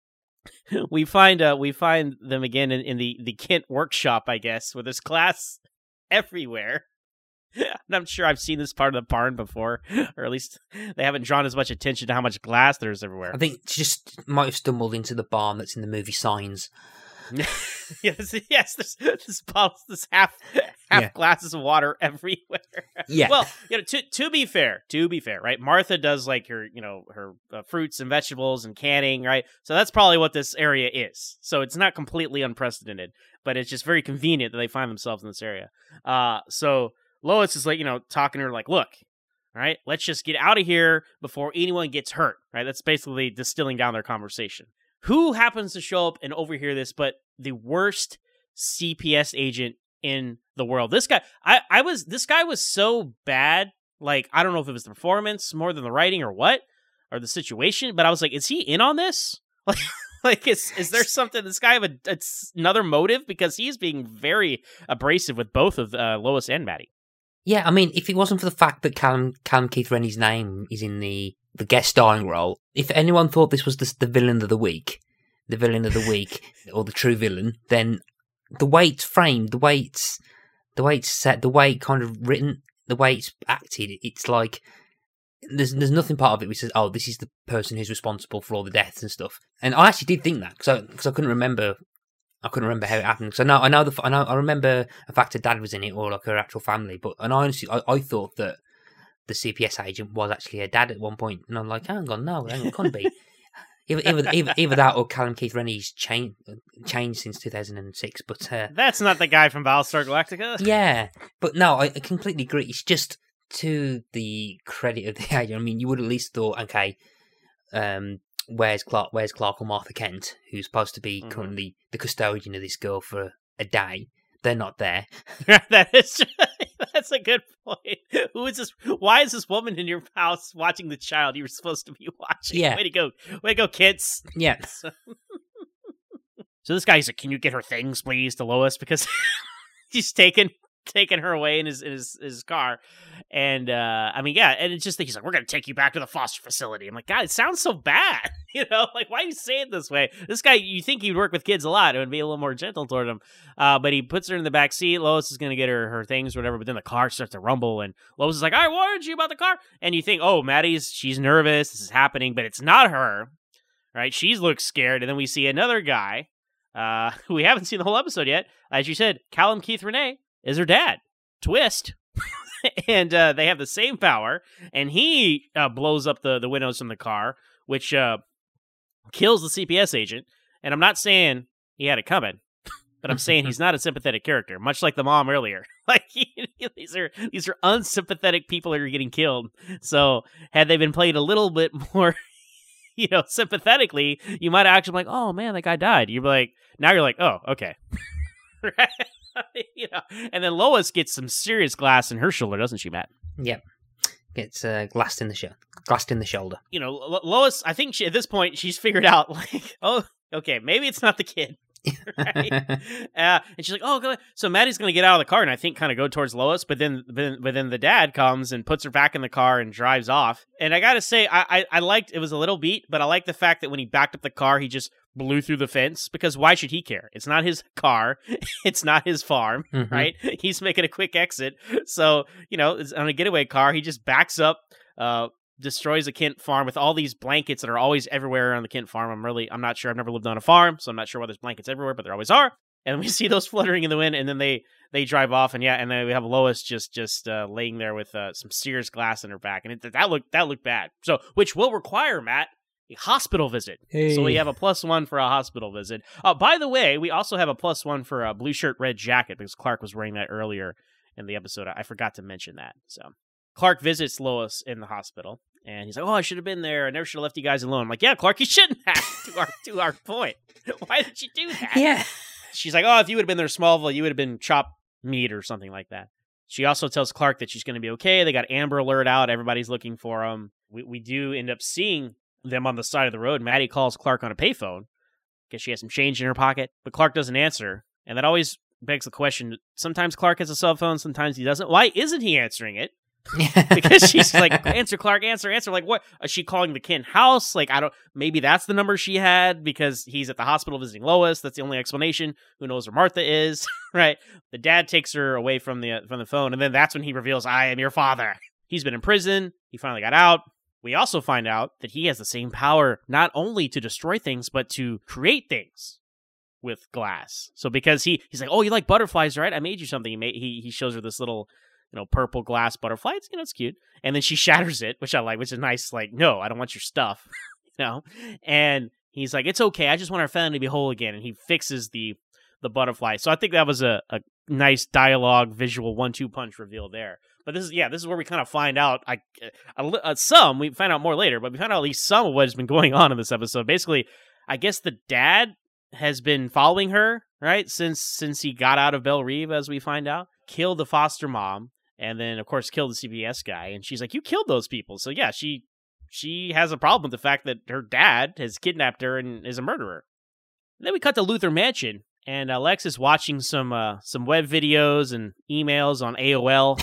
we find uh, we find them again in, in the, the Kent workshop, I guess, where there's glass everywhere. And I'm sure I've seen this part of the barn before, or at least they haven't drawn as much attention to how much glass there's everywhere. I think she just might have stumbled into the barn that's in the movie Signs. yes, yes. There's, there's bottles, there's half half yeah. glasses of water everywhere. Yeah. Well, you know, to to be fair, to be fair, right? Martha does like her, you know, her uh, fruits and vegetables and canning, right? So that's probably what this area is. So it's not completely unprecedented, but it's just very convenient that they find themselves in this area. Uh, so. Lois is like, you know, talking to her like, look, all right, let's just get out of here before anyone gets hurt, right? That's basically distilling down their conversation. Who happens to show up and overhear this but the worst C P S agent in the world? This guy, I, I was, this guy was so bad, like, I don't know if it was the performance more than the writing or what, or the situation, but I was like, is he in on this? Like, like is, is there something, this guy have a, it's another motive? Because he's being very abrasive with both of uh, Lois and Maddie. Yeah, I mean, if it wasn't for the fact that Callum, Callum Keith Rennie's name is in the, the guest starring role, if anyone thought this was the, the villain of the week, the villain of the week, or the true villain, then the way it's framed, the way it's, the way it's set, the way it's kind of written, the way it's acted, it's like, there's there's nothing part of it which says, oh, this is the person who's responsible for all the deaths and stuff. And I actually did think that, because I, because I couldn't remember I couldn't remember how it happened. So now I know the I know I remember the fact her dad was in it, or like her actual family. But and I honestly I, I thought that the C P S agent was actually her dad at one point, and I'm like, hang on, no, hang on, it couldn't be. Either, either, either, either that or Callum Keith Rennie's changed changed since two thousand six. But uh, that's not the guy from Battlestar Galactica. Yeah, but no, I, I completely agree. It's just to the credit of the agent. I mean, you would at least thought, okay, um. Where's Clark? Where's Clark or Martha Kent, who's supposed to be mm-hmm. currently the custodian of this girl for a day? They're not there. That is, that's a good point. Who is this? Why is this woman in your house watching the child you were supposed to be watching? Yeah. Way to go! Way to go, kids! Yeah. So, so this guy's like, "Can you get her things, please?" to Lois, because he's taken. taking her away in his in his, his car. And uh I mean, yeah, and it's just that he's like, we're gonna take you back to the foster facility. I'm like, God, it sounds so bad. You know, like, why do you say it this way? This guy, you think he'd work with kids a lot, it would be a little more gentle toward him. Uh but he puts her in the back seat. Lois is gonna get her her things or whatever, but then the car starts to rumble, and Lois is like, I warned you about the car. And you think, oh, Maddie's she's nervous, this is happening, but it's not her. Right? She looks scared, and then we see another guy, uh, who we haven't seen the whole episode yet. As you said, Callum Keith Rennie is her dad. Twist. And uh, they have the same power, and he uh, blows up the, the windows from the car, which uh, kills the C P S agent. And I'm not saying he had it coming, but I'm saying he's not a sympathetic character, much like the mom earlier. Like, he, these are these are unsympathetic people that are getting killed. So had they been played a little bit more, you know, sympathetically, you might have actually been like, oh man, that guy died. You're like, now you're like, oh, okay. Right? You know, and then Lois gets some serious glass in her shoulder, doesn't she, Matt? Yep, gets uh, glassed in the shoulder. Glassed in the shoulder. You know, Lo- Lois. I think she, at this point she's figured out, like, oh, okay, maybe it's not the kid. Right? uh, and she's like, oh, go. So Maddie's gonna get out of the car, and I think kind of go towards Lois, but then, but then, but then the dad comes and puts her back in the car and drives off. And I gotta say, I, I, I liked it was a little beat, but I liked the fact that when he backed up the car, he just blew through the fence, because why should he care? It's not his car. It's not his farm, mm-hmm. right? He's making a quick exit. So, you know, it's on a getaway car. He just backs up, uh, destroys a Kent farm with all these blankets that are always everywhere around the Kent farm. I'm really, I'm not sure. I've never lived on a farm, so I'm not sure why there's blankets everywhere, but there always are. And we see those fluttering in the wind, and then they, they drive off, and yeah, and then we have Lois just just uh, laying there with uh, some Sears glass in her back, and it, that looked that looked bad. So, which will require, Matt, a hospital visit. Hey. So we have a plus one for a hospital visit. Uh, by the way, we also have a plus one for a blue shirt, red jacket, because Clark was wearing that earlier in the episode. I forgot to mention that. So Clark visits Lois in the hospital, and he's like, "Oh, I should have been there. I never should have left you guys alone." I'm like, "Yeah, Clark, you shouldn't have." to our to our point. Why did you do that? Yeah. She's like, "Oh, if you would have been there, Smallville, you would have been chopped meat or something like that." She also tells Clark that she's going to be okay. They got Amber Alert out. Everybody's looking for them. We we do end up seeing them on the side of the road. Maddie calls Clark on a payphone because she has some change in her pocket, but Clark doesn't answer. And that always begs the question, sometimes Clark has a cell phone, sometimes he doesn't. Why isn't he answering it? Because she's like, answer, Clark, answer, answer. Like, what? Is she calling the Kent house? Like, I don't, maybe that's the number she had because he's at the hospital visiting Lois. That's the only explanation. Who knows where Martha is, right? The dad takes her away from the, from the phone, and then that's when he reveals, "I am your father." He's been in prison. He finally got out. We also find out that he has the same power not only to destroy things, but to create things with glass. So because he, he's like, "Oh, you like butterflies, right? I made you something." He made, he, he shows her this little, you know, purple glass butterfly. It's, you know, it's cute. And then she shatters it, which I like, which is nice. Like, "No, I don't want your stuff," you know? And he's like, "It's okay. I just want our family to be whole again." And he fixes the, the butterfly. So I think that was a, a nice dialogue, visual one two punch reveal there. But this is, yeah, this is where we kind of find out, I, uh, some, we find out more later, but we find out at least some of what has been going on in this episode. Basically, I guess the dad has been following her, right, since since he got out of Belle Reve, as we find out, killed the foster mom, and then, of course, killed the C B S guy. And she's like, "You killed those people." So, yeah, she she has a problem with the fact that her dad has kidnapped her and is a murderer. And then we cut to Luthor Mansion, and uh, Lex is watching some uh, some web videos and emails on A O L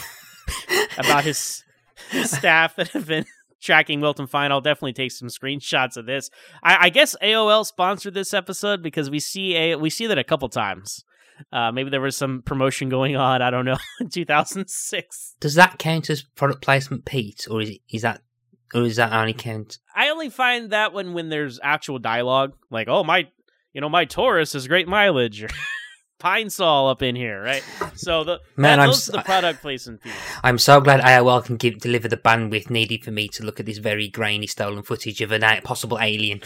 about his, his staff that have been tracking Wilton Fine. I'll definitely take some screenshots of this. I, I guess A O L sponsored this episode because we see a we see that a couple times. Uh, maybe there was some promotion going on. I don't know. In two thousand six. Does that count as product placement, Pete, or is it, is that or is that only count? I only find that when when there's actual dialogue, like, "Oh, my, you know, my Taurus has great mileage." Or Pine Sol up in here, right? So the Man, that, I'm those are the product placement fees. I'm so glad A O L can give deliver the bandwidth needed for me to look at this very grainy stolen footage of a a- possible alien.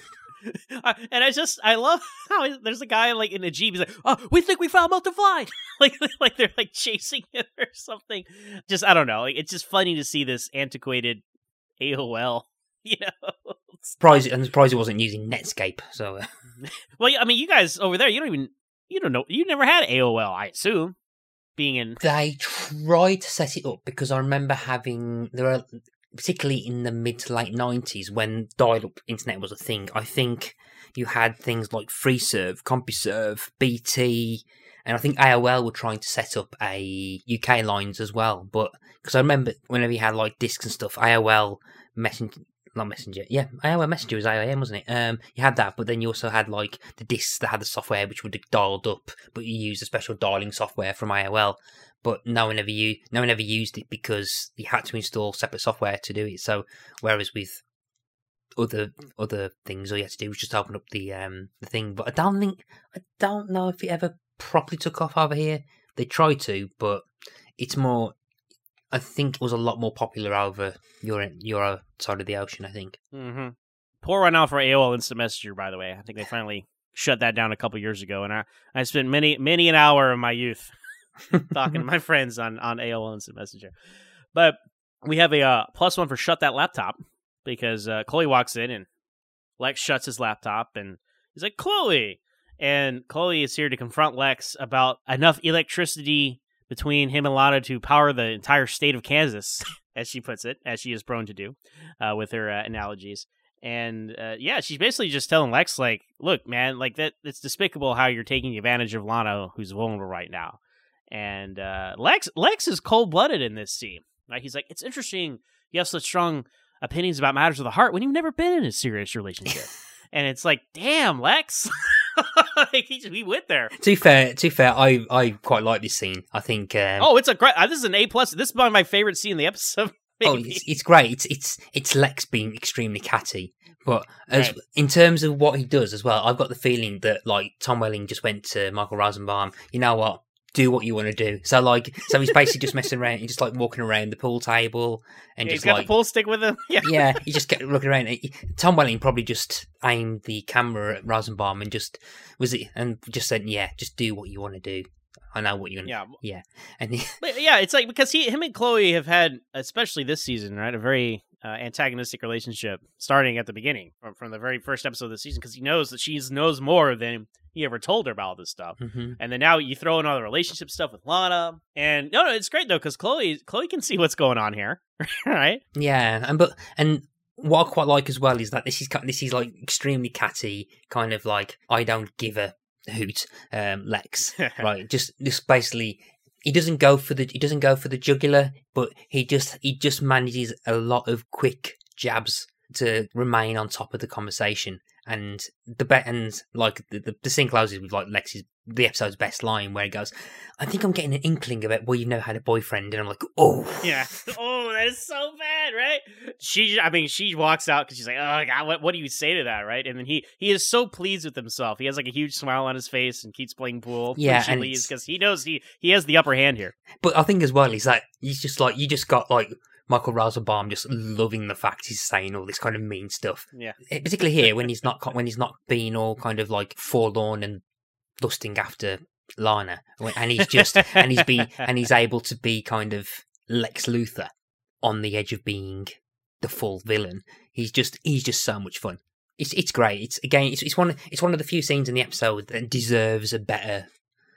uh, and I just I love how there's a guy like in a Jeep. He's like, "Oh, we think we found Wilton Fine." like like they're like chasing him or something. Just I don't know. Like it's just funny to see this antiquated A O L. You know, surprised I'm surprised it wasn't using Netscape. So, uh... well, I mean, you guys over there, you don't even. You don't know. You never had A O L, I assume, being in. They tried to set it up because I remember having there are particularly in the mid to late nineties when dial-up internet was a thing. I think you had things like FreeServe, CompuServe, B T, and I think A O L were trying to set up a U K lines as well. But because I remember whenever you had like discs and stuff, A O L Messenger. Not Messenger, yeah. A O L Messenger was A O M, wasn't it? Um, you had that, but then you also had like the discs that had the software which would have dialed up, but you used a special dialing software from A O L. But no one ever used, no one ever used it because you had to install separate software to do it. So whereas with other other things, all you had to do was just open up the um the thing. But I don't think, I don't know if it ever properly took off over here. They tried to, but it's more. I think it was a lot more popular over your your side of the ocean, I think. Mm-hmm. Pour one out for A O L Instant Messenger, by the way. I think they finally shut that down a couple years ago, and I, I spent many many an hour of my youth talking to my friends on, on A O L Instant Messenger. But we have a uh, plus one for Shut That Laptop, because uh, Chloe walks in, and Lex shuts his laptop, and he's like, "Chloe!" And Chloe is here to confront Lex about enough electricity between him and Lana to power the entire state of Kansas, as she puts it, as she is prone to do uh, with her uh, analogies. And uh, yeah, she's basically just telling Lex, like, "Look, man, like that, it's despicable how you're taking advantage of Lana, who's vulnerable right now." And uh, Lex, Lex is cold blooded in this scene. Right? He's like, "It's interesting you have such strong opinions about matters of the heart when you've never been in a serious relationship." And it's like, damn, Lex. Like, he, he went there. To be fair, to be fair, I I quite like this scene. I think. Um, oh, it's a great. Uh, this is an A plus. This is one of my favorite scene in the episode. Oh, it's, it's great. It's it's it's Lex being extremely catty, but as Right. in terms of what he does as well, I've got the feeling that like Tom Welling just went to Michael Rosenbaum. You know what? Do what you want to do. So like, so he's basically just messing around. He's just like walking around the pool table and Yeah, just he's got like the pool stick with him. Yeah. yeah, he just kept looking around. He- Tom Welling probably just aimed the camera at Rosenbaum and just was it and just said, "Yeah, just do what you want to do. I know what you're gonna." Yeah. yeah. And he, But yeah, it's like because he, him and Chloe have had, especially this season, right, a very uh, antagonistic relationship starting at the beginning from, from the very first episode of the season because he knows that she knows more than he ever told her about all this stuff. Mhm. And then now you throw in all the relationship stuff with Lana, and no, no, it's great though because Chloe, Chloe can see what's going on here, right? yeah, and but and what I quite like as well is that this is ki- this is like extremely catty, kind of like I don't give a hoot, um, Lex, right? Just just basically. He doesn't go for the he doesn't go for the jugular, but he just he just manages a lot of quick jabs to remain on top of the conversation. And the be- and like the, the the scene closes with like Lex's the episode's best line where he goes, "I think I'm getting an inkling about well you've never had a boyfriend," and I'm like, "Oh Yeah. Oh, that is so bad, right? She, I mean, she walks out because she's like, "Oh God, what, what do you say to that?" Right? And then he, he is so pleased with himself. He has like a huge smile on his face and keeps playing pool. Yeah, when she and leaves it's- because he knows he, he has the upper hand here. But I think as well is that he's just like you just got like Michael Rosenbaum just loving the fact he's saying all this kind of mean stuff. Yeah. Eh, particularly here when he's not co- when he's not being all kind of like forlorn and lusting after Lana, When- and he's just and he's been and he's able to be kind of Lex Luthor on the edge of being the full villain. He's just he's just so much fun. It's it's great. It's again it's it's one it's one of the few scenes in the episode that deserves a better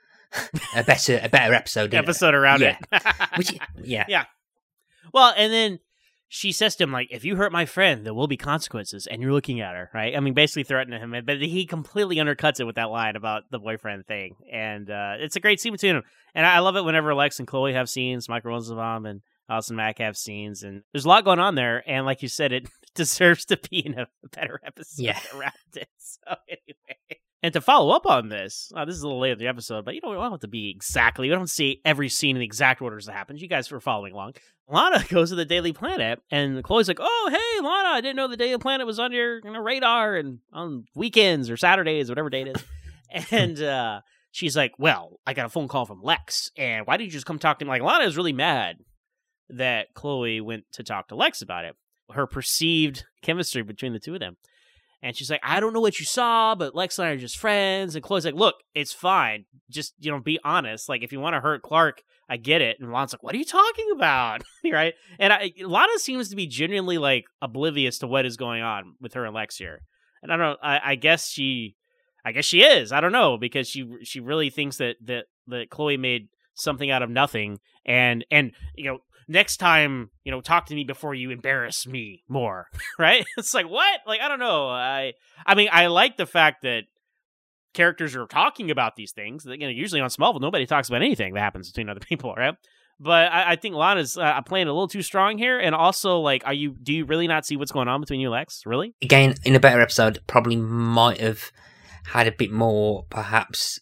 a better a better episode. doesn't it? Episode around Yeah. it. Which yeah. Yeah. Well, and then she says to him, like, if you hurt my friend, there will be consequences. And you're looking at her, right? I mean, basically threatening him. But he completely undercuts it with that line about the boyfriend thing. And uh, it's a great scene between them. And I love it whenever Lex and Chloe have scenes, Michael Rosenbaum and Allison Mack have scenes. And there's a lot going on there. And like you said, it deserves to be in a better episode Yeah. around it. So anyway. And to follow up on this, uh, this is a little late in the episode, but you know, we don't want it to be exactly. We don't see every scene in the exact orders that happens. You guys were following along. Lana goes to the Daily Planet, and Chloe's like, "Oh, hey, Lana, I didn't know the Daily Planet was on your, you know, radar and on weekends or Saturdays, whatever day it is." And uh, she's like, "Well, I got a phone call from Lex, and why did you just come talk to me?" Like, Lana is really mad that Chloe went to talk to Lex about it, her perceived chemistry between the two of them. And she's like, "I don't know what you saw, but Lex and I are just friends." And Chloe's like, "Look, it's fine. Just, you know, be honest. Like, if you want to hurt Clark, I get it." And Lana's like, "What are you talking about?" Right? And I, Lana seems to be genuinely, like, oblivious to what is going on with her and Lex here. And I don't know, I, I guess she, I guess she is. I don't know, because she she really thinks that, that, that Chloe made something out of nothing. And, and you know, next time, you know, talk to me before you embarrass me more, right? It's like, what? Like, I don't know. I I mean, I like the fact that characters are talking about these things. You know, usually on Smallville, nobody talks about anything that happens between other people, right? But I, I think Lana's uh, playing a little too strong here. And also, like, are you? Do you really not see what's going on between you and Lex? Really? Again, in a better episode, probably might have had a bit more, perhaps,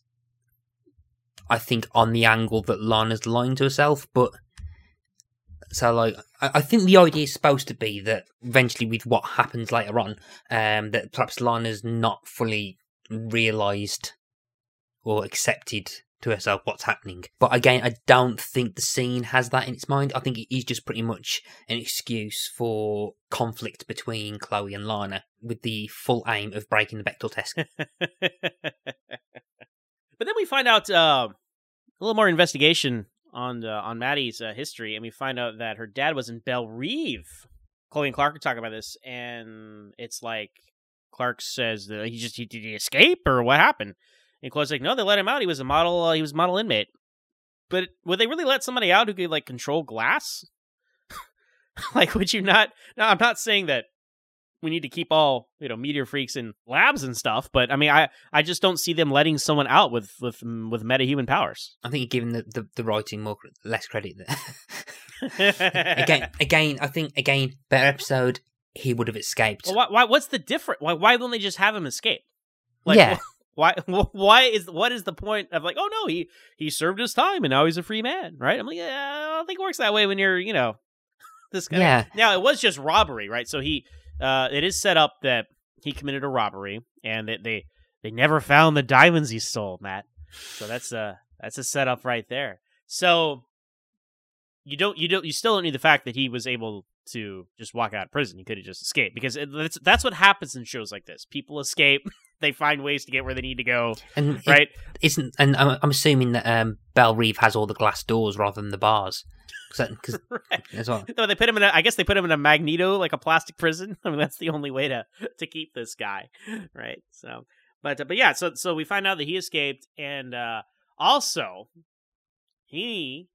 I think, on the angle that Lana's lying to herself, but so, like, I, I think the idea is supposed to be that eventually, with what happens later on, um, that perhaps Lana's not fully realised or accepted to herself what's happening. But again, I don't think the scene has that in its mind. I think it is just pretty much an excuse for conflict between Chloe and Lana, with the full aim of breaking the Bechdel test. But then we find out uh, a little more investigation on uh, on Maddie's uh, history, and we find out that her dad was in Belle Reve. Chloe and Clark are talking about this, and it's like Clark says that he just he, did he escape or what happened? And Chloe's like, no, they let him out. He was a model. Uh, he was a model inmate. But would they really let somebody out who could like control glass? Like, would you not? No, I'm not saying that we need to keep all, you know, meteor freaks in labs and stuff, but I mean, I, I just don't see them letting someone out with with with metahuman powers. I think you're giving the, the, the writing more less credit there. again, again, I think again, better episode. He would have escaped. Well, why, why? What's the difference? Why? Why don't they just have him escape? Like, yeah. Why? Why is what is the point of like? Oh no, he he served his time and now he's a free man, right? I'm like, yeah, I don't think it works that way when you're, you know, this guy. Yeah. Now it was just robbery, right? So he, uh, it is set up that he committed a robbery, and that they they never found the diamonds he stole, Matt. So that's a that's a setup right there. So you don't you don't you still don't need the fact that he was able to just walk out of prison. He could have just escaped, because it, that's that's what happens in shows like this. People escape. They find ways to get where they need to go. And right? It isn't and I'm, I'm assuming that um, Belle Reeve has all the glass doors rather than the bars. Cause, cause right. That's what. No, they put him in a, I guess they put him in a Magneto, like a plastic prison. I mean, that's the only way to, to keep this guy, right? So, but but yeah, so so we find out that he escaped, and uh, also he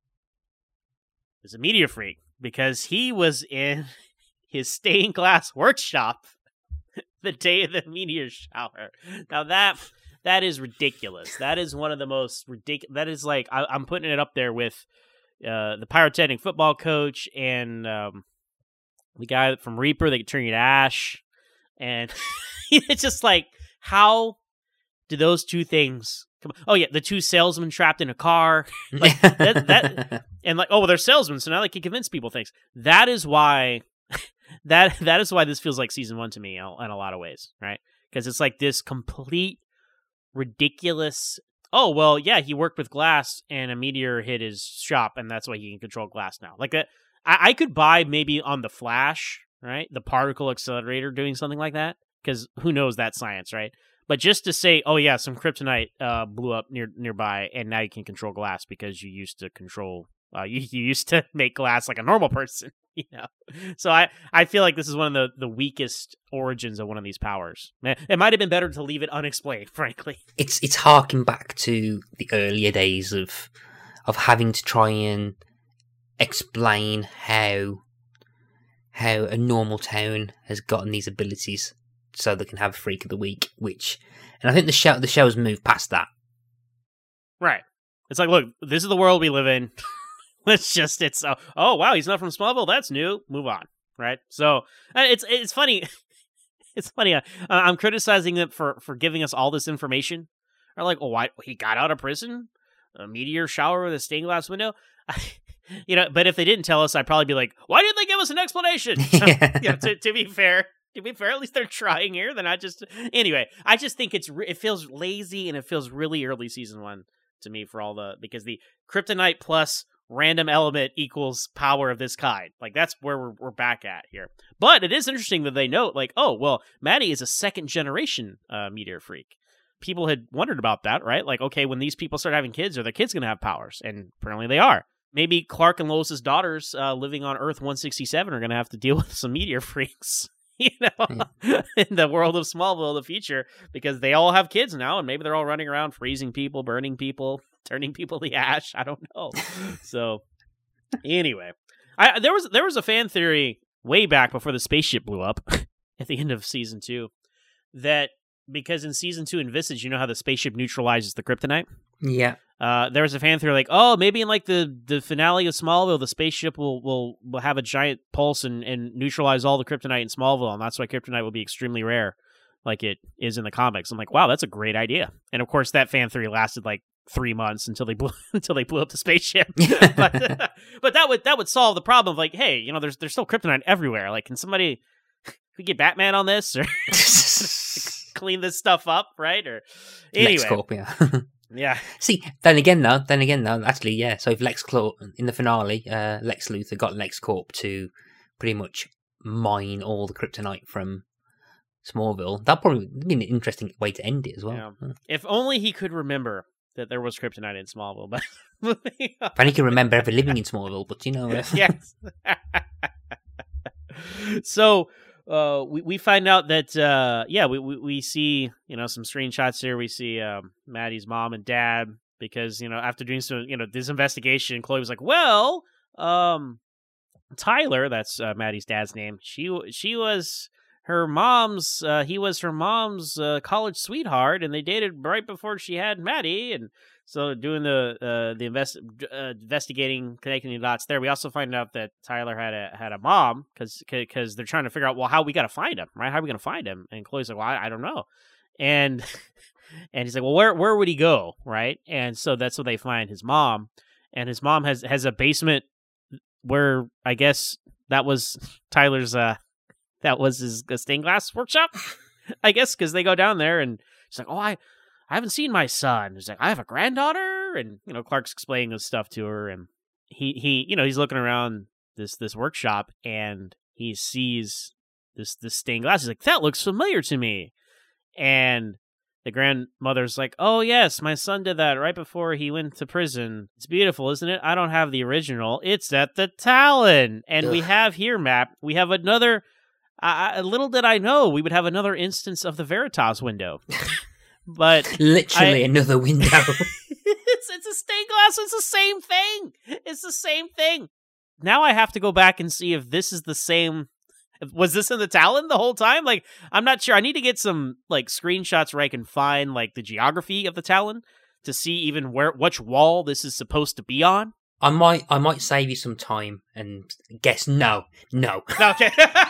is a media freak, because he was in his stained glass workshop the day of the meteor shower. Now that that is ridiculous. That is one of the most ridiculous. That is like I, I'm putting it up there with uh, the pyrotechnic football coach and um, the guy from Reaper that could turn you to ash. And it's just like, how do those two things come? Oh yeah, the two salesmen trapped in a car. Like that, that and like, oh well, they're salesmen, so now they can convince people things. That is why that that is why this feels like season one to me in a lot of ways, right? Because it's like this complete ridiculous. Oh well, yeah, he worked with glass, and a meteor hit his shop, and that's why he can control glass now. Like that, I, I could buy maybe on the Flash, right? The particle accelerator doing something like that, because who knows that science, right? But just to say, oh yeah, some kryptonite uh, blew up near nearby, and now you can control glass because you used to control, uh, you, you used to make glass like a normal person, you know. So I, I feel like this is one of the, the weakest origins of one of these powers. It might have been better to leave it unexplained, frankly. It's it's harking back to the earlier days of of having to try and explain how how a normal town has gotten these abilities, so they can have a freak of the week. Which, and I think the show the show's moved past that. Right. It's like, look, this is the world we live in. Let's just, it's, uh, oh, wow, he's not from Smallville. That's new. Move on. Right. So it's, it's funny. It's funny. Uh, I'm criticizing them for, for giving us all this information. Or like, oh, why he got out of prison? A meteor shower with a stained glass window? You know, but if they didn't tell us, I'd probably be like, why didn't they give us an explanation? Yeah. You know, to, to be fair. To be fair, at least they're trying here. They're not just, anyway, I just think it's, it feels lazy, and it feels really early season one to me for all the, because the kryptonite plus random element equals power of this kind. Like, that's where we're, we're back at here. But it is interesting that they note, like, oh, well, Maddie is a second generation uh, meteor freak. People had wondered about that, right? Like, okay, when these people start having kids, are their kids going to have powers? And apparently they are. Maybe Clark and Lois's daughters uh, living on Earth one sixty-seven are going to have to deal with some meteor freaks, you know, yeah. in the world of Smallville in the future, because they all have kids now, and maybe they're all running around freezing people, burning people, turning people to ash. I don't know. So anyway, I there was there was a fan theory way back before the spaceship blew up at the end of season two, that because in season two in Visage, you know how the spaceship neutralizes the kryptonite? Yeah. Uh, there was a fan theory like, oh, maybe in like the, the finale of Smallville, the spaceship will, will, will have a giant pulse and, and neutralize all the kryptonite in Smallville, and that's why kryptonite will be extremely rare, like it is in the comics. I'm like, wow, that's a great idea. And of course, that fan theory lasted like three months until they blew until they blew up the spaceship. but, but that would that would solve the problem of like, hey, you know, there's there's still kryptonite everywhere. Like, can somebody can we get Batman on this or clean this stuff up, right? Or anyway, LexCorp, yeah. Yeah. See, then again, though, then again, though, actually, yeah. So if LexCorp in the finale, uh, Lex Luthor got LexCorp to pretty much mine all the kryptonite from Smallville, that'd probably be an interesting way to end it as well. Yeah. If only he could remember that there was kryptonite in Smallville, but if only he could remember ever living in Smallville, but you know, uh... yes. So. Uh, we, we find out that, uh, yeah, we, we, we see, you know, some screenshots here. We see, um, Maddie's mom and dad, because, you know, after doing some, you know, this investigation, Chloe was like, well, um, Tyler, that's, uh, Maddie's dad's name. She, she was her mom's, uh, he was her mom's, uh, college sweetheart, and they dated right before she had Maddie. And so doing the, uh, the invest, uh, investigating, connecting the dots there. We also find out that Tyler had a, had a mom, cause, cause they're trying to figure out, well, how we got to find him, right? How are we going to find him? And Chloe's like, well, I, I don't know. And, and he's like, well, where, where would he go? Right. And so that's what they find, his mom, and his mom has, has a basement where I guess that was Tyler's, uh, that was his uh, stained glass workshop, I guess, because they go down there and she's like, oh, I, I haven't seen my son. He's like, I have a granddaughter. And, you know, Clark's explaining this stuff to her. And he, he, you know, he's looking around this, this workshop and he sees this, this stained glass. He's like, that looks familiar to me. And the grandmother's like, oh, yes, my son did that right before he went to prison. It's beautiful, isn't it? I don't have the original. It's at the Talon. And Ugh. we have here, Matt, we have another, uh, little did I know, we would have another instance of the Veritas window. But literally I, another window. it's, it's a stained glass. It's the same thing. It's the same thing. Now I have to go back and see if this is the same. Was this in the Talon the whole time? Like, I'm not sure. I need to get some like screenshots where I can find like the geography of the Talon to see even where which wall this is supposed to be on. I might, I might save you some time and guess no, no. Okay.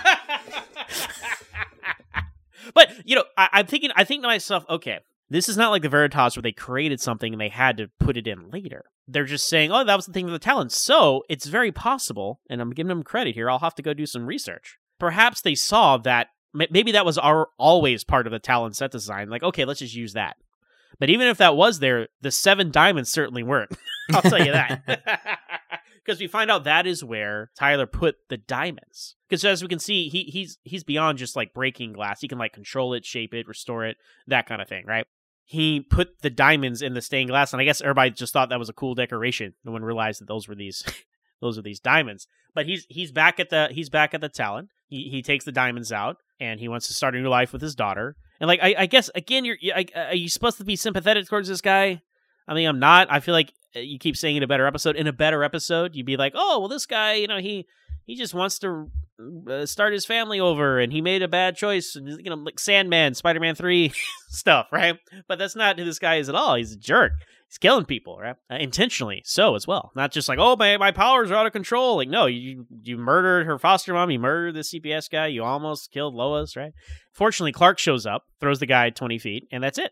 But you know, I, I'm thinking. I think to myself, okay, this is not like the Veritas where they created something and they had to put it in later. They're just saying, oh, that was the thing with the Talon. So it's very possible, and I'm giving them credit here. I'll have to go do some research. Perhaps they saw that maybe that was our, always part of the Talon set design. Like, okay, let's just use that. But even if that was there, the seven diamonds certainly weren't. I'll tell you that. Because we find out that is where Tyler put the diamonds. Because as we can see, he he's he's beyond just like breaking glass. He can like control it, shape it, restore it, that kind of thing, right? He put the diamonds in the stained glass, and I guess everybody just thought that was a cool decoration. No one realized that those were these those are these diamonds. But he's he's back at the he's back at the Talon. He he takes the diamonds out, and he wants to start a new life with his daughter. And like I, I guess again, you're I, are you supposed to be sympathetic towards this guy? I mean, I'm not. I feel like you keep saying in a better episode. In a better episode, you'd be like, oh, well, this guy, you know, he he just wants to uh, start his family over, and he made a bad choice. You know, like Sandman, Spider-Man three stuff, right? But that's not who this guy is at all. He's a jerk. He's killing people, right? Uh, intentionally so as well. Not just like, oh, my my powers are out of control. Like, no, you you murdered her foster mom. You murdered the C P S guy. You almost killed Lois, right? Fortunately, Clark shows up, throws the guy twenty feet, and that's it.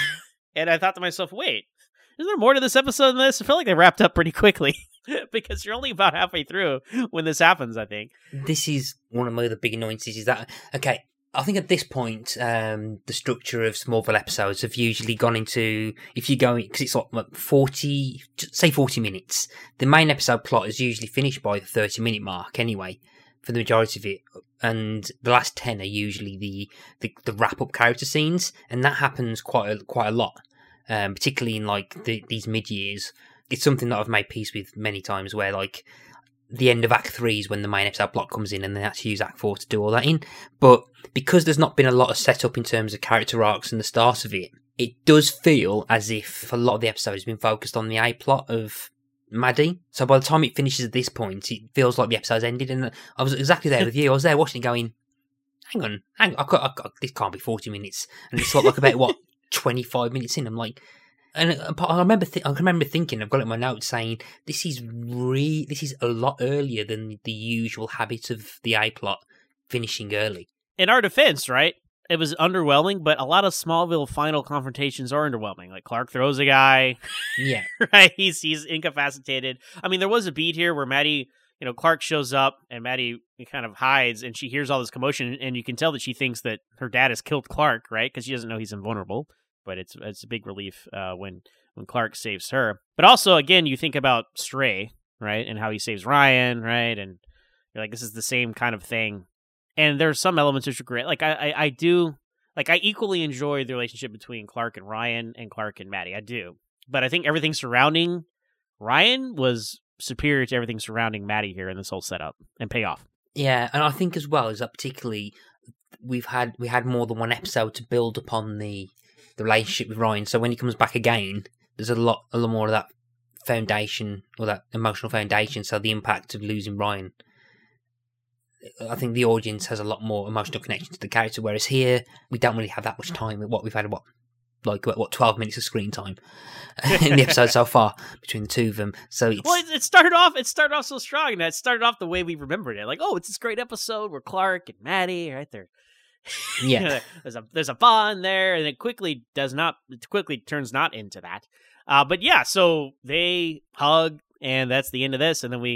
And I thought to myself, wait, is there more to this episode than this? I feel like they wrapped up pretty quickly because you're only about halfway through when this happens, I think. This is one of my other big annoyances is that, okay, I think at this point, um, the structure of Smallville episodes have usually gone into, if you go, because it's like what, forty, say forty minutes, the main episode plot is usually finished by the thirty minute mark anyway, for the majority of it. And the last ten are usually the, the, the wrap up character scenes, and that happens quite a, quite a lot. Um, particularly in like the, these mid years, it's something that I've made peace with many times. Where like the end of Act Three is when the main episode plot comes in, and they actually use Act Four to do all that in. But because there's not been a lot of setup in terms of character arcs and the start of it, it does feel as if a lot of the episode has been focused on the A plot of Maddie. So by the time it finishes at this point, it feels like the episode's ended. And I was exactly there with you. I was there watching, it going, "Hang on, hang on, I can't, I can't, this can't be forty minutes." And it's like, like about what. twenty-five minutes in, I'm like, and I remember, th- I remember thinking, I've got it in my notes saying, this is re, this is a lot earlier than the usual habit of the A plot finishing early. In our defense, right? It was underwhelming, but a lot of Smallville final confrontations are underwhelming. Like Clark throws a guy, yeah, right? He's he's incapacitated. I mean, there was a beat here where Maddie, you know, Clark shows up and Maddie kind of hides, and she hears all this commotion, and you can tell that she thinks that her dad has killed Clark, right? Because she doesn't know he's invulnerable. But it's it's a big relief uh, when when Clark saves her. But also, again, you think about Stray, right, and how he saves Ryan, right, and you're like, this is the same kind of thing. And there's some elements which are great. Like I, I, I do, like I equally enjoy the relationship between Clark and Ryan and Clark and Maddie. I do, but I think everything surrounding Ryan was superior to everything surrounding Maddie here in this whole setup and payoff. Yeah, and I think as well is that particularly we've had we had more than one episode to build upon the. the relationship with Ryan, so when he comes back again, there's a lot, a lot more of that foundation or that emotional foundation. So the impact of losing Ryan, I think the audience has a lot more emotional connection to the character. Whereas here, we don't really have that much time. What we've had, what like what twelve minutes of screen time in the episode so far between the two of them. So it's... well, it, it started off, it started off so strong, and it started off the way we remembered it. Like, oh, it's this great episode where Clark and Maddie, right there. Yeah, you know, there's a there's a bond there, and it quickly does not it quickly turns not into that. Uh, but yeah, so they hug, and that's the end of this. And then we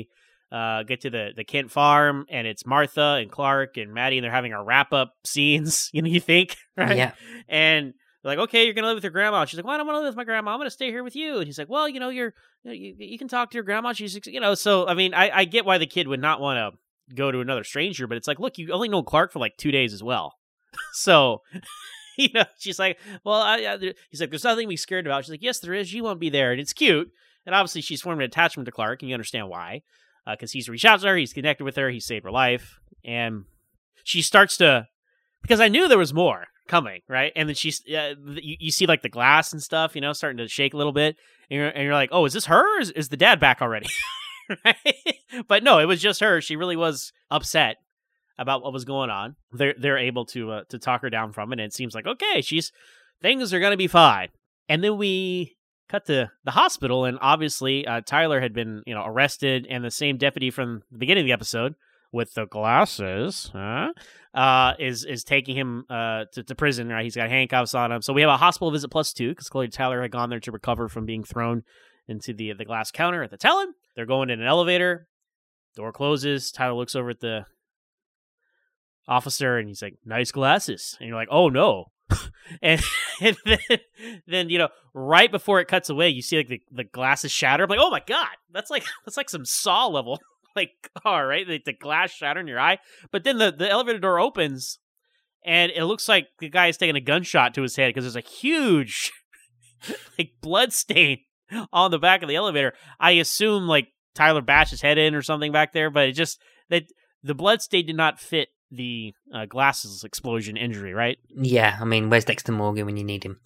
uh, get to the, the Kent farm, and it's Martha and Clark and Maddie, and they're having a wrap-up scenes, you know, you think, right? Yeah. And they're like, okay, you're going to live with your grandma. She's like, well, I don't want to live with my grandma. I'm going to stay here with you. And he's like, well, you know, you're, you, you can talk to your grandma. She's, you know, so, I mean, I, I get why the kid would not want to go to another stranger, but it's like, look, you only know Clark for like two days as well. So, you know, she's like, well, I, I, he's like, there's nothing to be scared about. She's like, yes, there is. You won't be there. And it's cute. And obviously she's formed an attachment to Clark, and you understand why. Because uh, he's reached out to her, he's connected with her, he saved her life. And she starts to, because I knew there was more coming, right? And then she's, uh, you, you see like the glass and stuff, you know, starting to shake a little bit. And you're, and you're like, oh, is this her? Or is, is the dad back already? Right? But no, it was just her. She really was upset about what was going on. They're they're able to uh, to talk her down from it, and it seems like, okay, she's things are gonna be fine. And then we cut to the hospital, and obviously uh, Tyler had been, you know, arrested, and the same deputy from the beginning of the episode with the glasses huh, uh, is is taking him uh, to, to prison. Right, he's got handcuffs on him. So we have a hospital visit plus two because clearly Tyler had gone there to recover from being thrown into the the glass counter at the Talon. They're going in an elevator. Door closes. Tyler looks over at the officer and he's like, nice glasses. And you're like, oh no. and, and then, then, you know, right before it cuts away, you see like the, the glasses shatter. I'm like, oh my God, that's like, that's like some Saw level, like, all right, the, the glass shatter in your eye. But then the, the elevator door opens and it looks like the guy is taking a gunshot to his head because there's a huge like blood stain on the back of the elevator. I assume like Tyler bashed his head in or something back there, but it just, that the blood stain did not fit the uh, glasses explosion injury, right? Yeah, I mean, where's Dexter Morgan when you need him?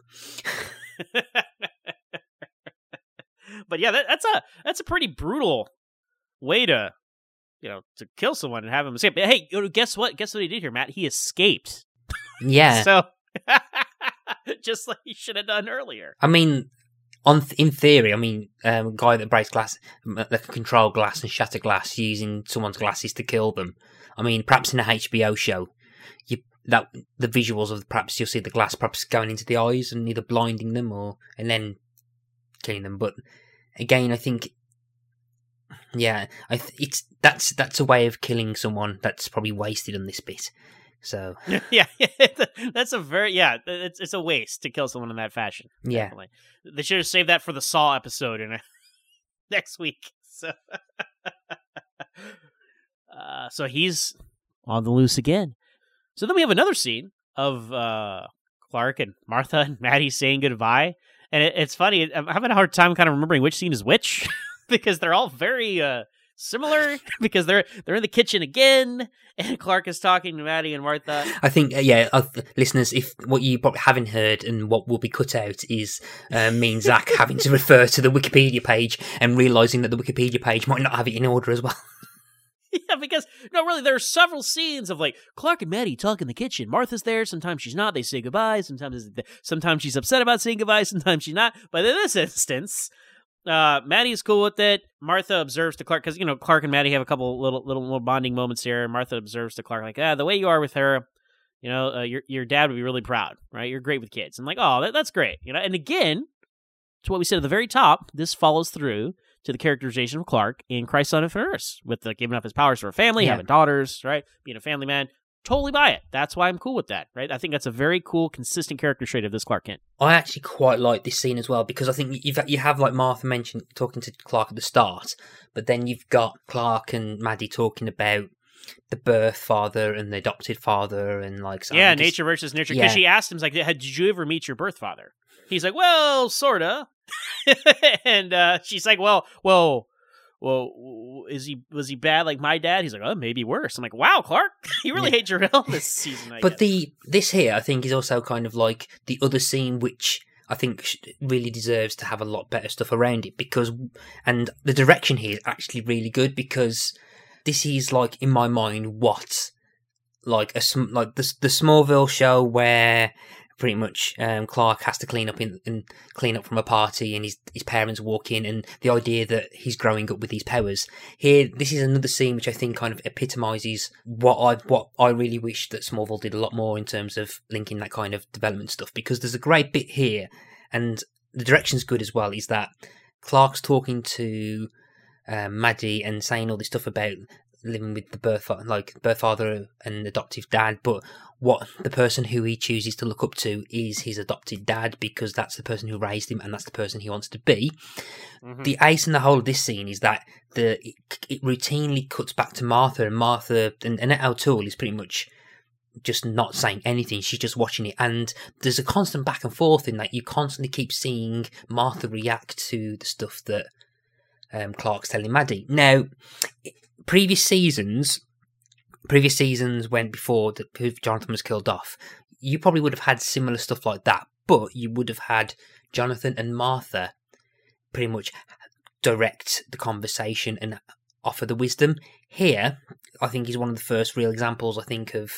But yeah, that, that's a that's a pretty brutal way to, you know, to kill someone and have him escape. But hey, guess what? Guess what he did here, Matt? He escaped. Yeah. So just like he should have done earlier. I mean, on th- in theory, I mean, um, a guy that breaks glass, that can control glass and shatter glass using someone's glasses to kill them. I mean, perhaps in a H B O show, you that the visuals of perhaps you'll see the glass perhaps going into the eyes and either blinding them or and then killing them. But again, I think, yeah, I th- it's that's that's a way of killing someone that's probably wasted on this bit. So yeah, that's a very yeah, it's it's a waste to kill someone in that fashion. Yeah, definitely. They should have saved that for the Saw episode in a, next week. So. Uh, so he's on the loose again. So then we have another scene of uh, Clark and Martha and Maddie saying goodbye. And it, it's funny. I'm having a hard time kind of remembering which scene is which because they're all very uh, similar because they're they're in the kitchen again and Clark is talking to Maddie and Martha. I think, uh, yeah, uh, listeners, if what you probably haven't heard and what will be cut out is uh, me and Zach having to refer to the Wikipedia page and realising that the Wikipedia page might not have it in order as well. Yeah, because, no, really, there are several scenes of, like, Clark and Maddie talk in the kitchen. Martha's there. Sometimes she's not. They say goodbye. Sometimes sometimes she's upset about saying goodbye. Sometimes she's not. But in this instance, uh, Maddie's cool with it. Martha observes to Clark, because, you know, Clark and Maddie have a couple little little, little bonding moments here. And Martha observes to Clark, like, ah, the way you are with her, you know, uh, your your dad would be really proud, right? You're great with kids. And like, oh, that, that's great. You know, and again, to what we said at the very top, this follows through to the characterization of Clark in Christ, Son of Earth, with the giving up his powers for a family, yeah. having daughters, right? Being a family man. Totally buy it. That's why I'm cool with that, right? I think that's a very cool, consistent character trait of this Clark Kent. I actually quite like this scene as well because I think you've you have like Martha mentioned talking to Clark at the start, but then you've got Clark and Maddie talking about the birth father and the adopted father and like so yeah, nature versus nurture. Because yeah. she asked him, like, "Did you ever meet your birth father?" He's like, "Well, sorta." and uh, she's like, "Well, well." Well, is he was he bad like my dad? He's like, oh, maybe worse. I'm like, wow, Clark, you really yeah. hate Jor-El this season. I but guess. the this here, I think, is also kind of like the other scene, which I think really deserves to have a lot better stuff around it because, and the direction here is actually really good because this is like in my mind what like a like the the Smallville show where. Pretty much, um, Clark has to clean up in, in clean up from a party, and his his parents walk in, and the idea that he's growing up with these powers. Here, this is another scene which I think kind of epitomises what I what I really wish that Smallville did a lot more in terms of linking that kind of development stuff. Because there's a great bit here, and the direction's good as well. Is that Clark's talking to um, Maddie and saying all this stuff about living with the birth like birth father and adoptive dad, but what the person who he chooses to look up to is his adopted dad, because that's the person who raised him and that's the person he wants to be. Mm-hmm. The ace in the whole of this scene is that the it, it routinely cuts back to Martha, and Martha and Annette O'Toole is pretty much just not saying anything. She's just watching it, and there's a constant back and forth in that you constantly keep seeing Martha react to the stuff that um, Clark's telling Maddie. Now, previous seasons, previous seasons when before the, Jonathan was killed off, you probably would have had similar stuff like that, but you would have had Jonathan and Martha pretty much direct the conversation and offer the wisdom. Here, I think is one of the first real examples, I think, of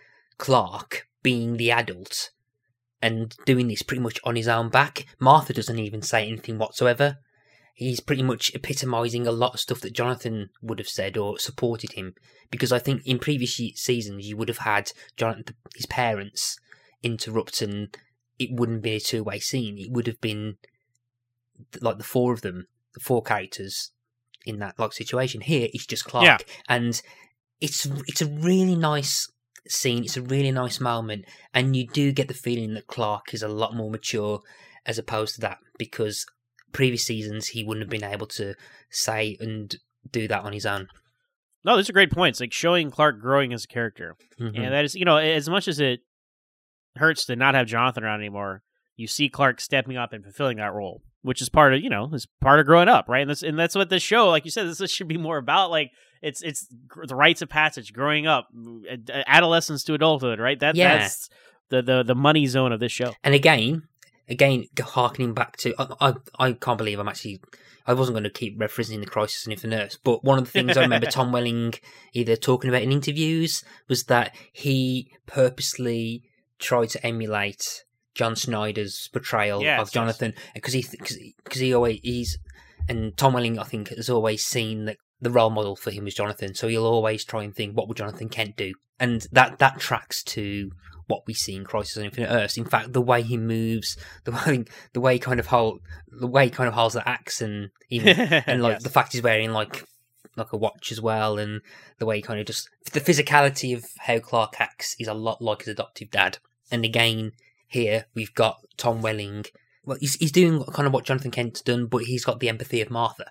Clark being the adult and doing this pretty much on his own back. Martha doesn't even say anything whatsoever. He's pretty much epitomising a lot of stuff that Jonathan would have said or supported him, because I think in previous seasons you would have had Jonathan, his parents interrupt, and it wouldn't be a two-way scene. It would have been like the four of them, the four characters in that like situation. Here it's just Clark, yeah. and it's it's a really nice scene. It's a really nice moment, and you do get the feeling that Clark is a lot more mature as opposed to that, because previous seasons he wouldn't have been able to say and do that on his own. No, those are great points. Like showing Clark growing as a character, mm-hmm. and that is, you know, as much as it hurts to not have Jonathan around anymore, you see Clark stepping up and fulfilling that role, which is part of, you know, is part of growing up, right? And that's and that's what this show, like you said, this should be more about. Like it's it's the rites of passage, growing up, adolescence to adulthood, right? That yeah. that's the, the the money zone of this show. And again, again, harkening back to, I I, I can't believe I'm actually. I wasn't going to keep referencing the Crisis on Infinite Earths, but one of the things I remember Tom Welling either talking about in interviews was that he purposely tried to emulate John Schneider's portrayal yes, of Jonathan, because he because because he always he's and Tom Welling, I think, has always seen that the role model for him was Jonathan, so he'll always try and think, what would Jonathan Kent do? And that that tracks to what we see in Crisis on Infinite Earths. In fact, the way he moves, the way the way he kind of hold, the way he kind of holds the axe, and even and like yes. the fact he's wearing like like a watch as well, and the way he kind of just the physicality of how Clark acts is a lot like his adoptive dad. And again, here we've got Tom Welling. Well, he's he's doing kind of what Jonathan Kent's done, but he's got the empathy of Martha.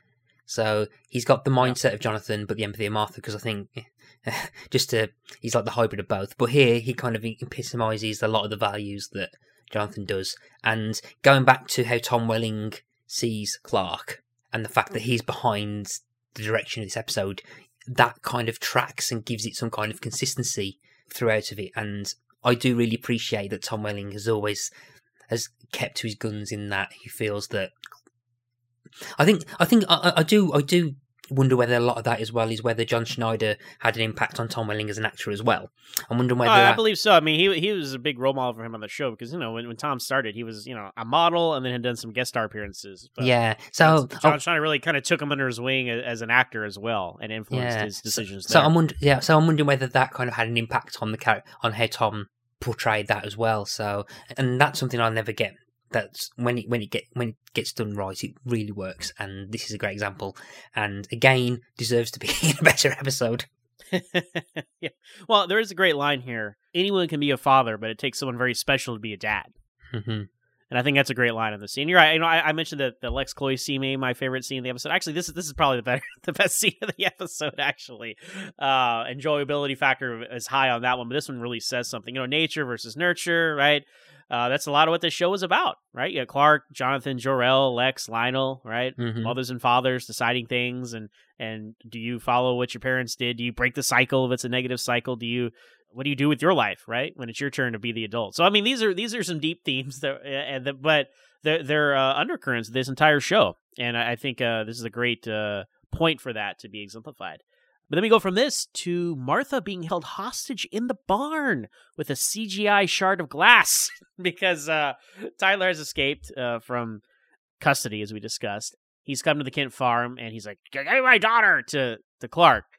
So he's got the mindset of Jonathan, but the empathy of Martha, because I think just to, he's like the hybrid of both. But here he kind of epitomises a lot of the values that Jonathan does. And going back to how Tom Welling sees Clark and the fact that he's behind the direction of this episode, that kind of tracks and gives it some kind of consistency throughout of it. And I do really appreciate that Tom Welling has always has kept to his guns in that he feels that. I think I think I, I do I do wonder whether a lot of that as well is whether John Schneider had an impact on Tom Welling as an actor as well. I'm wondering whether oh, I that... believe so. I mean, he he was a big role model for him on the show, because, you know, when, when Tom started, he was, you know, a model and then had done some guest star appearances. But yeah, so John oh, Schneider really kind of took him under his wing as, as an actor as well, and influenced yeah. his decisions. So, there. so I'm wondering, yeah, so I'm wondering whether that kind of had an impact on the char- on how Tom portrayed that as well. So, and that's something I'll never get. That's when it when it get when it gets done right, it really works, and this is a great example. And again, deserves to be in a better episode. yeah. Well, there is a great line here. Anyone can be a father, but it takes someone very special to be a dad. Mm-hmm. And I think that's a great line in the scene. You're right. You know, I, I mentioned that the Lex Chloe scene made my favorite scene in the episode. Actually, this is this is probably the better, the best scene of the episode. Actually, uh, enjoyability factor is high on that one, but this one really says something. You know, nature versus nurture, right? Uh, that's a lot of what this show is about, right? You got Clark, Jonathan, Jor-El, Lex, Lionel, right? Mm-hmm. Mothers and fathers deciding things, and and do you follow what your parents did? Do you break the cycle if it's a negative cycle? Do you what do you do with your life, right? When it's your turn to be the adult. So I mean, these are these are some deep themes, that, and the, but they're, they're uh, undercurrents of this entire show, and I, I think uh, this is a great uh, point for that to be exemplified. But then we go from this to Martha being held hostage in the barn with a C G I shard of glass because uh, Tyler has escaped uh, from custody, as we discussed. He's come to the Kent farm, and he's like, "Give me my daughter!" to, to Clark.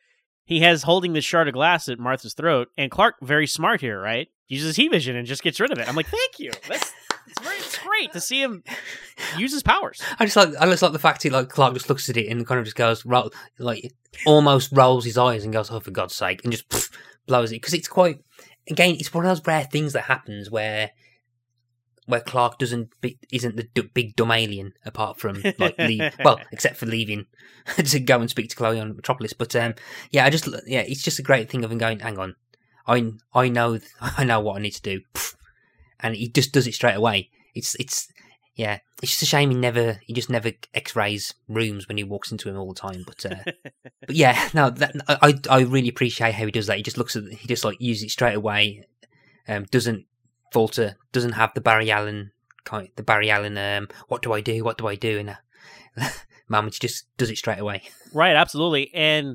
he has holding this shard of glass at Martha's throat, and Clark, very smart here, right? Uses heat vision and just gets rid of it. I'm like, thank you. That's it's very it's great to see him use his powers. I just like I just like the fact he like Clark just looks at it and kind of just goes roll, like almost rolls his eyes and goes, "Oh, for God's sake!" and just pff, blows it because it's quite again it's one of those rare things that happens where where Clark doesn't be, isn't the d- big dumb alien apart from like leave, well except for leaving to go and speak to Chloe on Metropolis. But um, yeah, I just yeah, it's just a great thing of him going, "Hang on, I I know I know what I need to do," and he just does it straight away. It's it's yeah, it's just a shame he never he just never X-rays rooms when he walks into him all the time. But uh, but yeah, no, that, I I really appreciate how he does that. He just looks at he just like uses it straight away. Um, doesn't falter, doesn't have the Barry Allen kind the Barry Allen um what do I do what do I do in a moment. He just does it straight away. Right, absolutely. And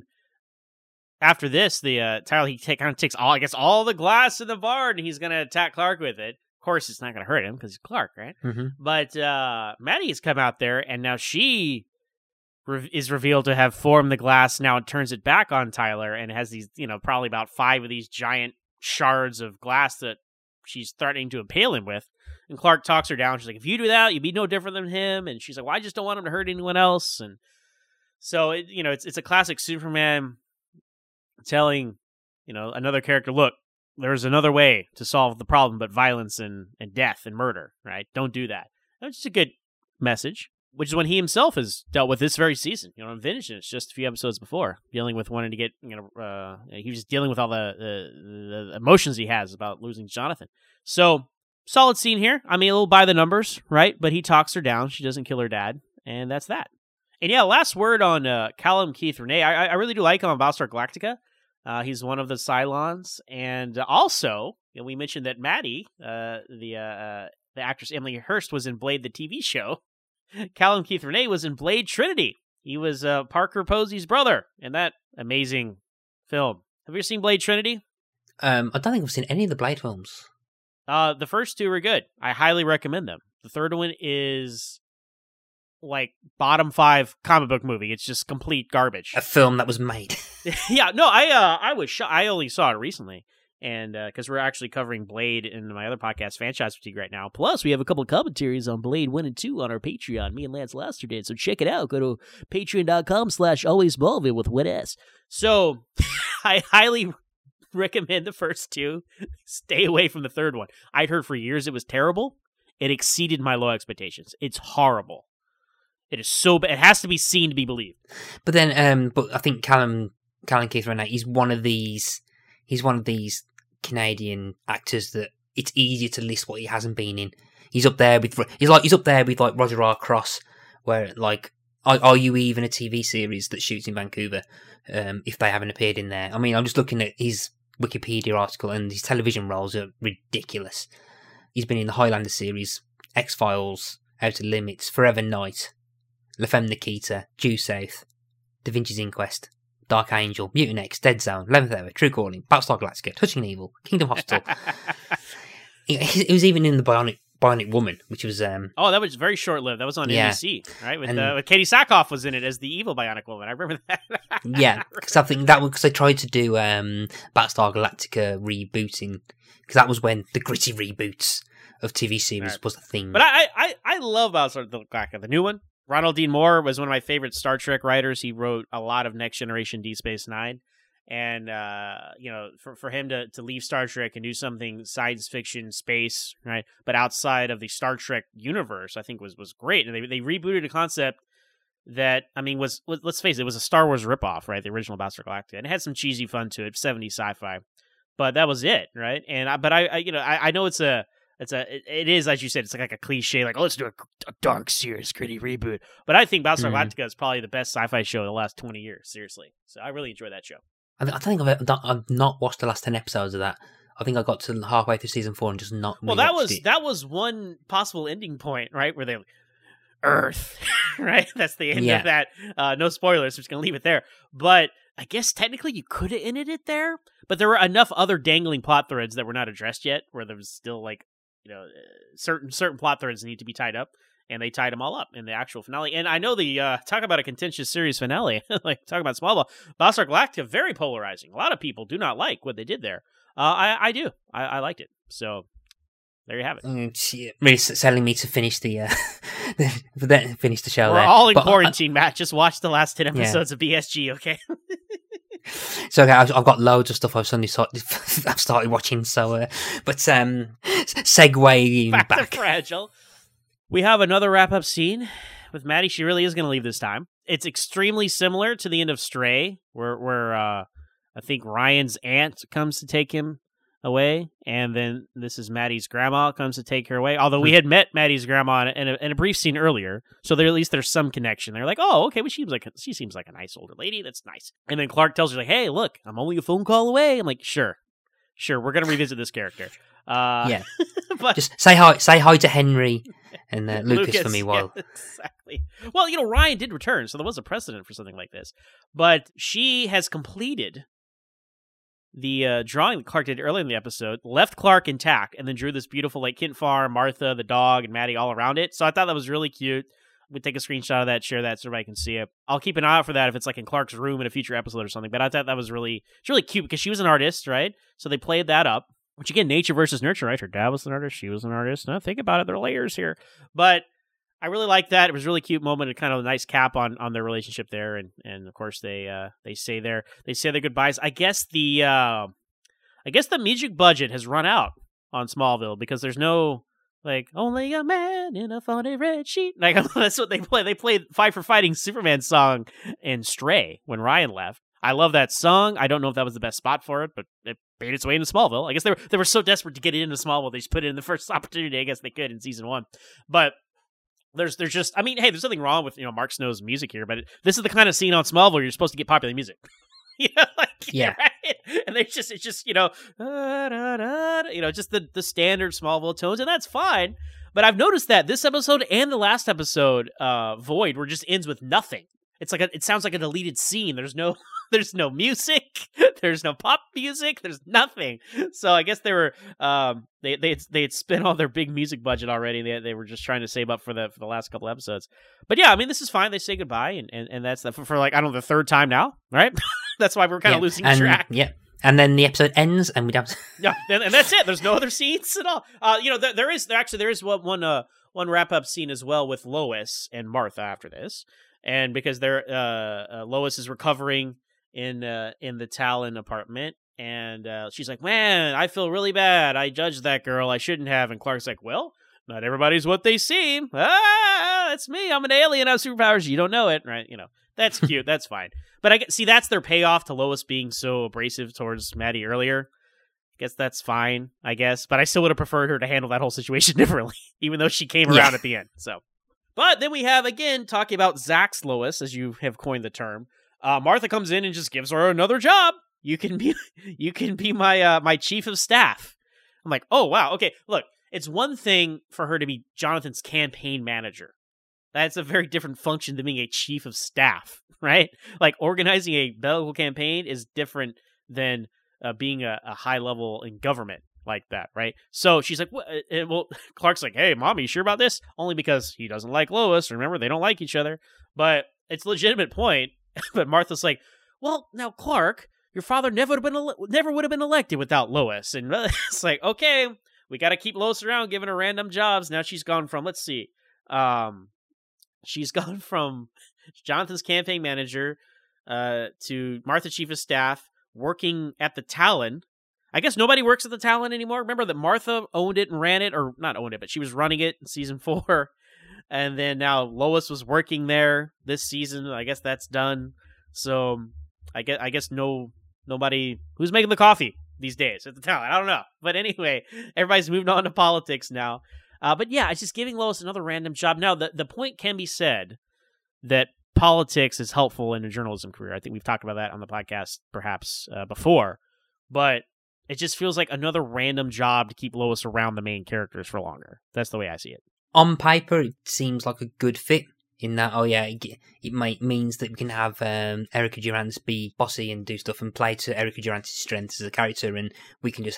after this, the uh, Tyler he take, kind of takes all I guess all the glass in the barn and he's gonna attack Clark with it. Of course, it's not gonna hurt him because he's Clark, right? Mm-hmm. But uh, Maddie has come out there and now she re- is revealed to have formed the glass. Now it turns it back on Tyler and has these, you know, probably about five of these giant shards of glass that she's starting to impale him with. And Clark talks her down. She's like, if you do that, you'd be no different than him. And she's like, well, I just don't want him to hurt anyone else. And so, it, you know, it's it's a classic Superman telling, you know, another character, look, there's another way to solve the problem, but violence and, and death and murder, right? Don't do that. It's just a good message, which is when he himself has dealt with this very season. You know, in Vengeance, just a few episodes before, dealing with wanting to get, you know, uh, he was dealing with all the, the, the emotions he has about losing Jonathan. So, solid scene here. I mean, a little by the numbers, right? But he talks her down. She doesn't kill her dad, and that's that. And yeah, last word on uh, Callum Keith Renee. I, I really do like him on Battlestar Galactica. Uh, he's one of the Cylons, and also you know, we mentioned that Maddie, uh, the uh, the actress Emily Hurst, was in Blade the T V show. Callum Keith Renee was in Blade Trinity. He was uh, Parker Posey's brother in that amazing film. Have you ever seen Blade Trinity? Um, I don't think I've seen any of the Blade films. Uh, the first two are good. I highly recommend them. The third one is like bottom five comic book movie. It's just complete garbage. A film that was made. yeah, no, I uh, I was sh- I only saw it recently, and because uh, we're actually covering Blade in my other podcast, Franchise Fatigue, right now. Plus, we have a couple of commentaries on Blade one and two on our Patreon. Me and Lance Laster did, so check it out. Go to patreon dot com slash always Smallville with wet S. So, I highly recommend the first two. Stay away from the third one. I'd heard for years it was terrible. It exceeded my low expectations. It's horrible. It is so bad. It has to be seen to be believed. But then, um, but I think Callum, Callum Keith Renee, he's one of these, he's one of these Canadian actors that it's easier to list what he hasn't been in. He's up there with, he's like, he's up there with like Roger R. Cross, where like, are, are you even a T V series that shoots in Vancouver? Um, if they haven't appeared in there, I mean, I'm just looking at his Wikipedia article and his television roles are ridiculous. He's been in the Highlander series, X-Files, Outer Limits, Forever Night, La Femme Nikita, Due South, Da Vinci's Inquest, Dark Angel, Mutant X, Dead Zone, eleventh Hour, True Calling, Battlestar Galactica, Touching Evil, Kingdom Hospital. he, he was even in the Bionic Bionic Woman, which was um oh, that was very short lived. That was on yeah. N B C, right? With, and, uh, with Katie Sackhoff was in it as the evil Bionic Woman. I remember that. yeah, because I think that was because they tried to do um Battlestar Galactica rebooting, because that was when the gritty reboots of T V series right. was a thing. But I I I love Battlestar Galactica, the new one. Ronald Dean Moore was one of my favorite Star Trek writers. He wrote a lot of Next Generation, Deep Space Nine. And, uh, you know, for, for him to, to leave Star Trek and do something science fiction, space, right, but outside of the Star Trek universe, I think was, was great. And they they rebooted a concept that, I mean, was, was let's face it, it was a Star Wars ripoff, right, the original Battlestar Galactica. And it had some cheesy fun to it, seventies sci-fi. But that was it, right? And I, But, I, I you know, I, I know it's a... It's a, it, it is, as you said, it's like, like a cliche, like, oh, let's do a, a dark, serious, gritty reboot. But I think Battlestar mm-hmm. Galactica is probably the best sci-fi show in the last twenty years, seriously. So I really enjoy that show. I, I think I've, I've not watched the last ten episodes of that. I think I got to halfway through season four and just not. Well, that was it. that was one possible ending point, right? Where they, Earth, right? That's the end yeah. of that. Uh, no spoilers. I'm just gonna leave it there. But I guess technically you could have ended it there. But there were enough other dangling plot threads that were not addressed yet, where there was still like, you know, certain certain plot threads need to be tied up. and they tied them all up in the actual finale. And I know the uh, talk about a contentious series finale, like talk about Smallville, Battlestar Galactica, very polarizing. A lot of people do not like what they did there. Uh, I, I do. I, I liked it. So there you have it. Mm, really selling me to finish the, uh, the finish the show. We're there. all in but quarantine, I, Matt. Just watch the last ten episodes yeah. of B S G, okay? So okay, I've, I've got loads of stuff I've suddenly started, I've started watching. So, uh, but um, segue back, back. to Fragile. We have another wrap-up scene with Maddie. She really is going to leave this time. It's extremely similar to the end of Stray, where where uh, I think Ryan's aunt comes to take him away, and then this is Maddie's grandma comes to take her away. Although we had met Maddie's grandma in a, in a brief scene earlier, so there at least there's some connection. They're like, oh, okay, well, she seems like a, she seems like a nice older lady. That's nice. And then Clark tells her like, hey, look, I'm only a phone call away. I'm like, sure, sure, we're gonna revisit this character. Uh, yeah, but just say hi, say hi to Henry and uh, Lucas, Lucas for me. While yeah, exactly. Well, you know, Ryan did return, so there was a precedent for something like this. But she has completed the uh, drawing that Clark did earlier in the episode, left Clark intact, and then drew this beautiful like Kent Farm, Martha, the dog, and Maddie all around it. So I thought that was really cute. We'd take a screenshot of that, share that so everybody can see it. I'll keep an eye out for that if it's like in Clark's room in a future episode or something. But I thought that was really, it's really cute because she was an artist, right? So they played that up. Which again, nature versus nurture, right? Her dad was an artist, she was an artist. Now think about it, there are layers here. But I really liked that. It was a really cute moment, and kind of a nice cap on, on their relationship there. And, and of course they uh, they say their they say their goodbyes. I guess the uh, I guess the music budget has run out on Smallville because there's no like only a man in a funny red sheet. Like that's what they play. They played Fight for Fighting Superman song in Stray when Ryan left. I love that song. I don't know if that was the best spot for it, but it made its way into Smallville. I guess they were they were so desperate to get it into Smallville, they just put it in the first opportunity. I guess they could in season one. But there's there's just I mean, hey, there's nothing wrong with you know Mark Snow's music here, but it, this is the kind of scene on Smallville where you're supposed to get popular music. you know, like, yeah, right? And there's just it's just you know, da, da, da, you know, just the the standard Smallville tones, and that's fine. But I've noticed that this episode and the last episode, uh, Void, where it just ends with nothing. It's like a, it sounds like a deleted scene. There's no, there's no music. There's no pop music. There's nothing. So I guess they were, um, they they they had spent all their big music budget already. They they were just trying to save up for the for the last couple episodes. But yeah, I mean, this is fine. They say goodbye, and and, and that's the, for, for like I don't know the third time now, right? That's why we're kind of yeah. losing and, track. Yeah. And then the episode ends, and we don't. Yeah, and, and that's it. There's no other scenes at all. Uh, you know, there, there is actually there is one one uh one wrap up scene as well with Lois and Martha after this. And because they're uh, uh, Lois is recovering in uh, in the Talon apartment, and uh, she's like, "Man, I feel really bad. I judged that girl. I shouldn't have." And Clark's like, "Well, not everybody's what they seem. Ah, that's me. I'm an alien. I have superpowers. You don't know it, right? You know, that's cute. That's fine." But I see that's their payoff to Lois being so abrasive towards Maddie earlier. I guess that's fine. I guess, but I still would have preferred her to handle that whole situation differently, even though she came around yeah. at the end. So. But then we have, again, talking about Zach's Lois, as you have coined the term. Uh, Martha comes in and just gives her another job. You can be you can be my uh, my chief of staff. I'm like, oh, wow. Okay, look, it's one thing for her to be Jonathan's campaign manager. That's a very different function than being a chief of staff, right? Like, organizing a political campaign is different than uh, being a, a high level in government. Like that, right? So she's like, well, well, Clark's like, hey, Mom, you sure about this? Only because he doesn't like Lois. Remember, they don't like each other. But it's a legitimate point. But Martha's like, well, now, Clark, your father never would have been ele- never would have been elected without Lois. And it's like, okay, we got to keep Lois around, giving her random jobs. Now she's gone from, let's see, um, she's gone from Jonathan's campaign manager uh, to Martha, chief of staff, working at the Talon. I guess nobody works at the Talon anymore. Remember that Martha owned it and ran it, or not owned it, but she was running it in season four. And then now Lois was working there this season. I guess that's done. So I guess I guess no nobody who's making the coffee these days at the Talon. I don't know. But anyway, everybody's moved on to politics now. Uh, but yeah, it's just giving Lois another random job. Now the the point can be said that politics is helpful in a journalism career. I think we've talked about that on the podcast perhaps uh, before. But it just feels like another random job to keep Lois around the main characters for longer. That's the way I see it. On paper, it seems like a good fit in that, oh yeah, it, it might, means that we can have um, Erica Durance be bossy and do stuff and play to Erica Durance's strengths as a character, and we can just have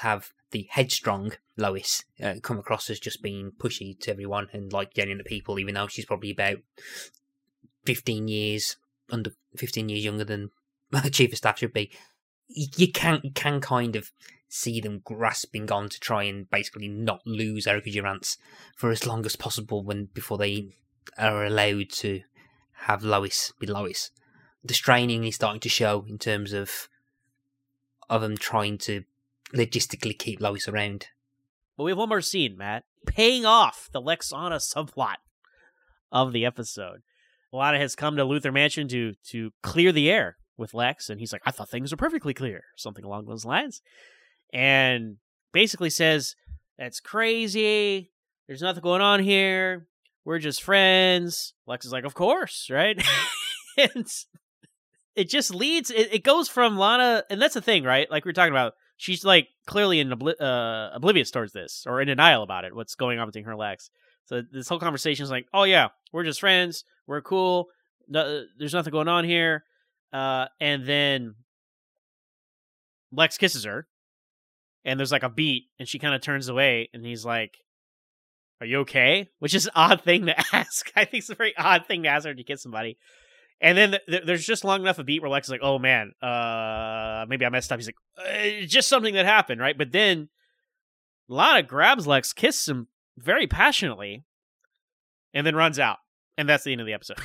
the headstrong Lois uh, come across as just being pushy to everyone and like yelling at people, even though she's probably about fifteen years under fifteen years younger than Chief of Staff should be. You can you can kind of see them grasping on to try and basically not lose Erica Durance for as long as possible when before they are allowed to have Lois be Lois. The straining is starting to show in terms of of them trying to logistically keep Lois around. But we have one more scene, Matt, paying off the Lexana subplot of the episode. Lana has come to Luthor Mansion to to clear the air with Lex, and he's like, I thought things were perfectly clear, something along those lines. And basically says, that's crazy, there's nothing going on here, we're just friends. Lex is like, of course, right? And it just leads, it, it goes from Lana, and that's the thing, right? Like we were talking about, she's like clearly in obli- uh, oblivious towards this, or in denial about it, what's going on between her and Lex. So this whole conversation is like, oh yeah, we're just friends, we're cool, no, there's nothing going on here. Uh, and then Lex kisses her, and there's like a beat, and she kind of turns away, and he's like, are you okay? Which is an odd thing to ask. I think it's a very odd thing to ask her to kiss somebody. And then th- there's just long enough a beat where Lex is like, oh man, uh, maybe I messed up. He's like, it's just something that happened, right? But then Lana grabs Lex, kisses him very passionately, and then runs out. And that's the end of the episode.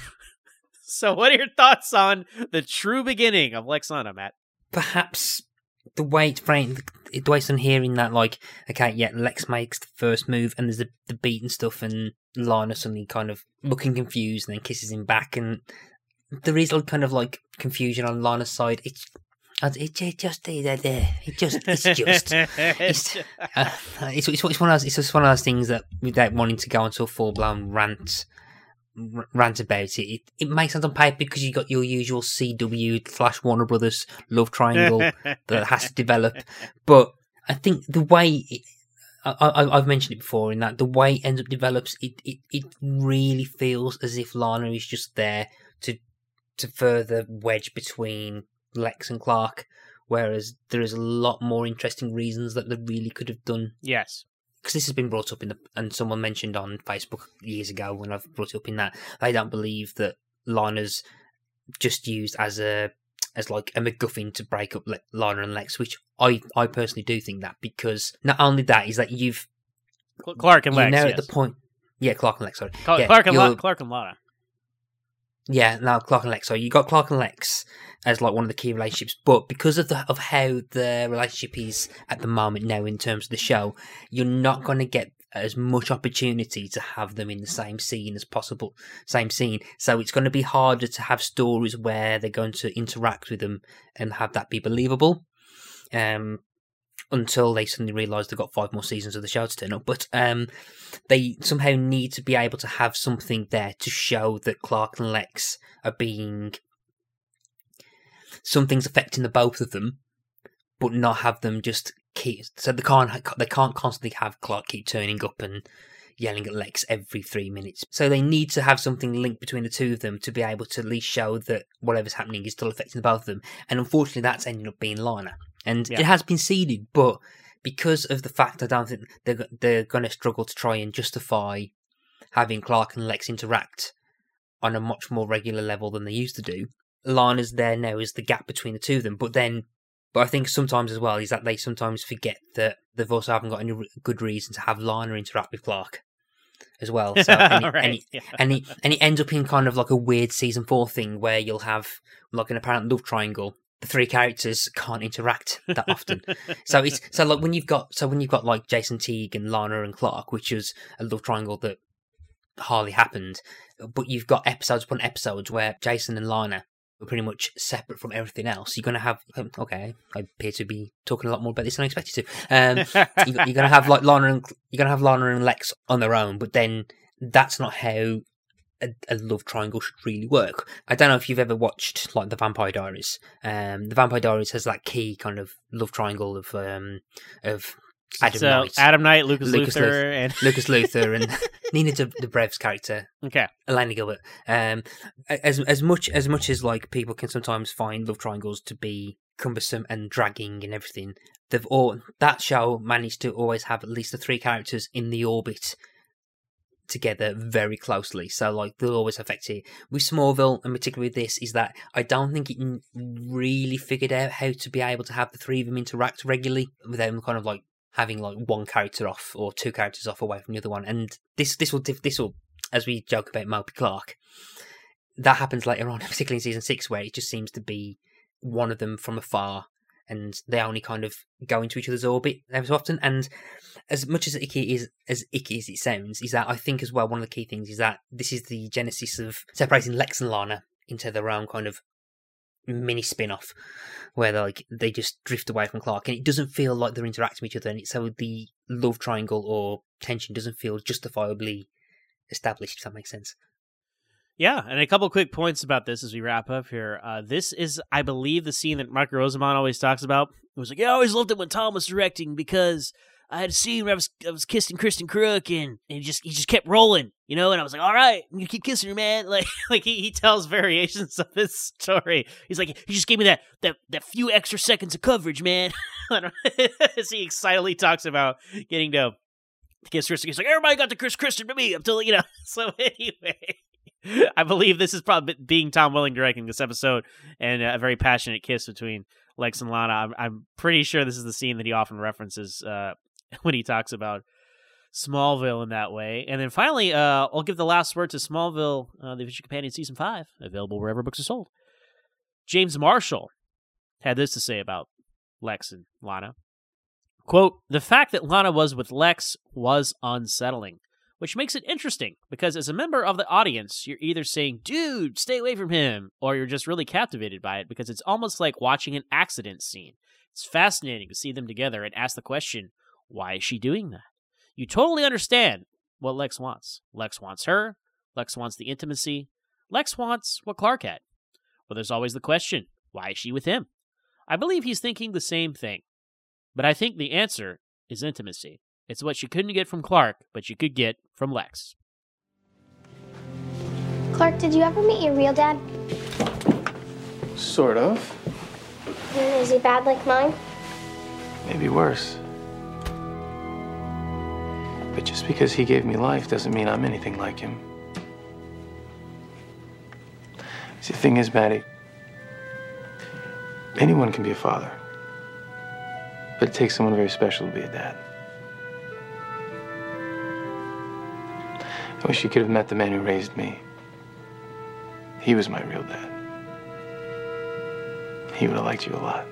So what are your thoughts on the true beginning of Lexana, Matt? Perhaps the way it's framed, the way I'm hearing that, like, okay, yeah, Lex makes the first move, and there's the, the beat and stuff, and Lana suddenly kind of looking confused, and then kisses him back, and there is like kind of like confusion on Lana's side. It's it, it just it, it just it's just it's, uh, it's, it's it's one of those it's just one of those things that without wanting to go into a full blown rant. rant about it. it. It makes sense on paper because you got your usual C W slash Warner Brothers love triangle that has to develop. But I think the way it, I, I, I've mentioned it before, in that the way it ends up develops, it, it, it really feels as if Lana is just there to to further wedge between Lex and Clark, whereas there is a lot more interesting reasons that they really could have done. Yes. Because this has been brought up in the, and someone mentioned on Facebook years ago when I've brought it up in that they don't believe that Lana's just used as a as like a MacGuffin to break up Le- Lana and Lex, which I, I personally do think that, because not only that is that you've Clark and Lex, now yes. at the point, yeah, Clark and Lex, sorry, Clark, yeah, Clark and La- Clark and Lana. Yeah, now Clark and Lex. So you got Clark and Lex as like one of the key relationships, but because of the of how the relationship is at the moment now in terms of the show, you're not going to get as much opportunity to have them in the same scene as possible, same scene. So it's going to be harder to have stories where they're going to interact with them and have that be believable. Um, until they suddenly realise they've got five more seasons of the show to turn up. But um, they somehow need to be able to have something there to show that Clark and Lex are being... something's affecting the both of them, but not have them just keep... So they can't, they can't constantly have Clark keep turning up and yelling at Lex every three minutes. So they need to have something linked between the two of them to be able to at least show that whatever's happening is still affecting the both of them. And unfortunately, that's ending up being Lana. And yeah. It has been seeded, but because of the fact I don't think they're, they're going to struggle to try and justify having Clark and Lex interact on a much more regular level than they used to do, Lana's there now as the gap between the two of them. But then, but I think sometimes as well is that they sometimes forget that they've also haven't got any good reason to have Lana interact with Clark as well. So, and, it, right. and, it, yeah. and, it, and it ends up in kind of like a weird season four thing where you'll have like an apparent love triangle. The three characters can't interact that often. so it's so like when you've got so when you've got like Jason Teague and Lana and Clark, which is a love triangle that hardly happened, but you've got episodes upon episodes where Jason and Lana are pretty much separate from everything else. You're going to have um, okay, I appear to be talking a lot more about this than I expected to. Um, you, you're going to have like Lana and you're going to have Lana and Lex on their own, but then that's not how A, a love triangle should really work. I don't know if you've ever watched like the Vampire Diaries. Um, the Vampire Diaries has that key kind of love triangle of um, of Adam so, Knight, Adam Knight, Lucas, Lucas Luthor, Luthor, and Lucas Luthor, and Nina Dobrev's character, okay, Elena Gilbert. Um, as as much as much as like people can sometimes find love triangles to be cumbersome and dragging and everything. They've all that show managed to always have at least the three characters in the orbit together very closely, so like they'll always affect it. With Smallville, and particularly with this, is that I don't think it really figured out how to be able to have the three of them interact regularly without them kind of like having like one character off or two characters off away from the other one. And this this will this will, as we joke about Moby Clark, that happens later on, particularly in season six, where it just seems to be one of them from afar, and they only kind of go into each other's orbit every so often. And as much as icky is as icky as it sounds, is that I think as well one of the key things is that this is the genesis of separating Lex and Lana into their own kind of mini spin-off, where like they just drift away from Clark, and it doesn't feel like they're interacting with each other, and it's so the love triangle or tension doesn't feel justifiably established, if that makes sense. Yeah, and a couple quick points about this as we wrap up here. Uh, this is, I believe, the scene that Mark Rosamond always talks about. It was like, yeah, I always loved it when Tom was directing because I had a scene where I was I was kissing Kristen Crook and, and he just he just kept rolling, you know, and I was like, all right, I'm gonna keep kissing her, man. Like like he, he tells variations of this story. He's like, he just gave me that that, that few extra seconds of coverage, man. As he excitedly talks about getting to kiss Kristen. He's like, everybody got to kiss Kristen but me. I'm telling you know. So anyway. I believe this is probably being Tom Welling directing this episode, and a very passionate kiss between Lex and Lana. I'm, I'm pretty sure this is the scene that he often references uh, when he talks about Smallville in that way. And then finally, uh, I'll give the last word to Smallville, uh, the Adventure Companion Season five, available wherever books are sold. James Marshall had this to say about Lex and Lana. Quote, the fact that Lana was with Lex was unsettling, which makes it interesting, because as a member of the audience, you're either saying, dude, stay away from him, or you're just really captivated by it, because it's almost like watching an accident scene. It's fascinating to see them together and ask the question, why is she doing that? You totally understand what Lex wants. Lex wants her. Lex wants the intimacy. Lex wants what Clark had. But there's always the question, why is she with him? I believe he's thinking the same thing. But I think the answer is intimacy. It's what she couldn't get from Clark, but she could get from Lex. Clark, did you ever meet your real dad? Sort of. And is he bad like mine? Maybe worse. But just because he gave me life doesn't mean I'm anything like him. See, the thing is, Maddie, anyone can be a father. But it takes someone very special to be a dad. I wish you could have met the man who raised me. He was my real dad. He would have liked you a lot.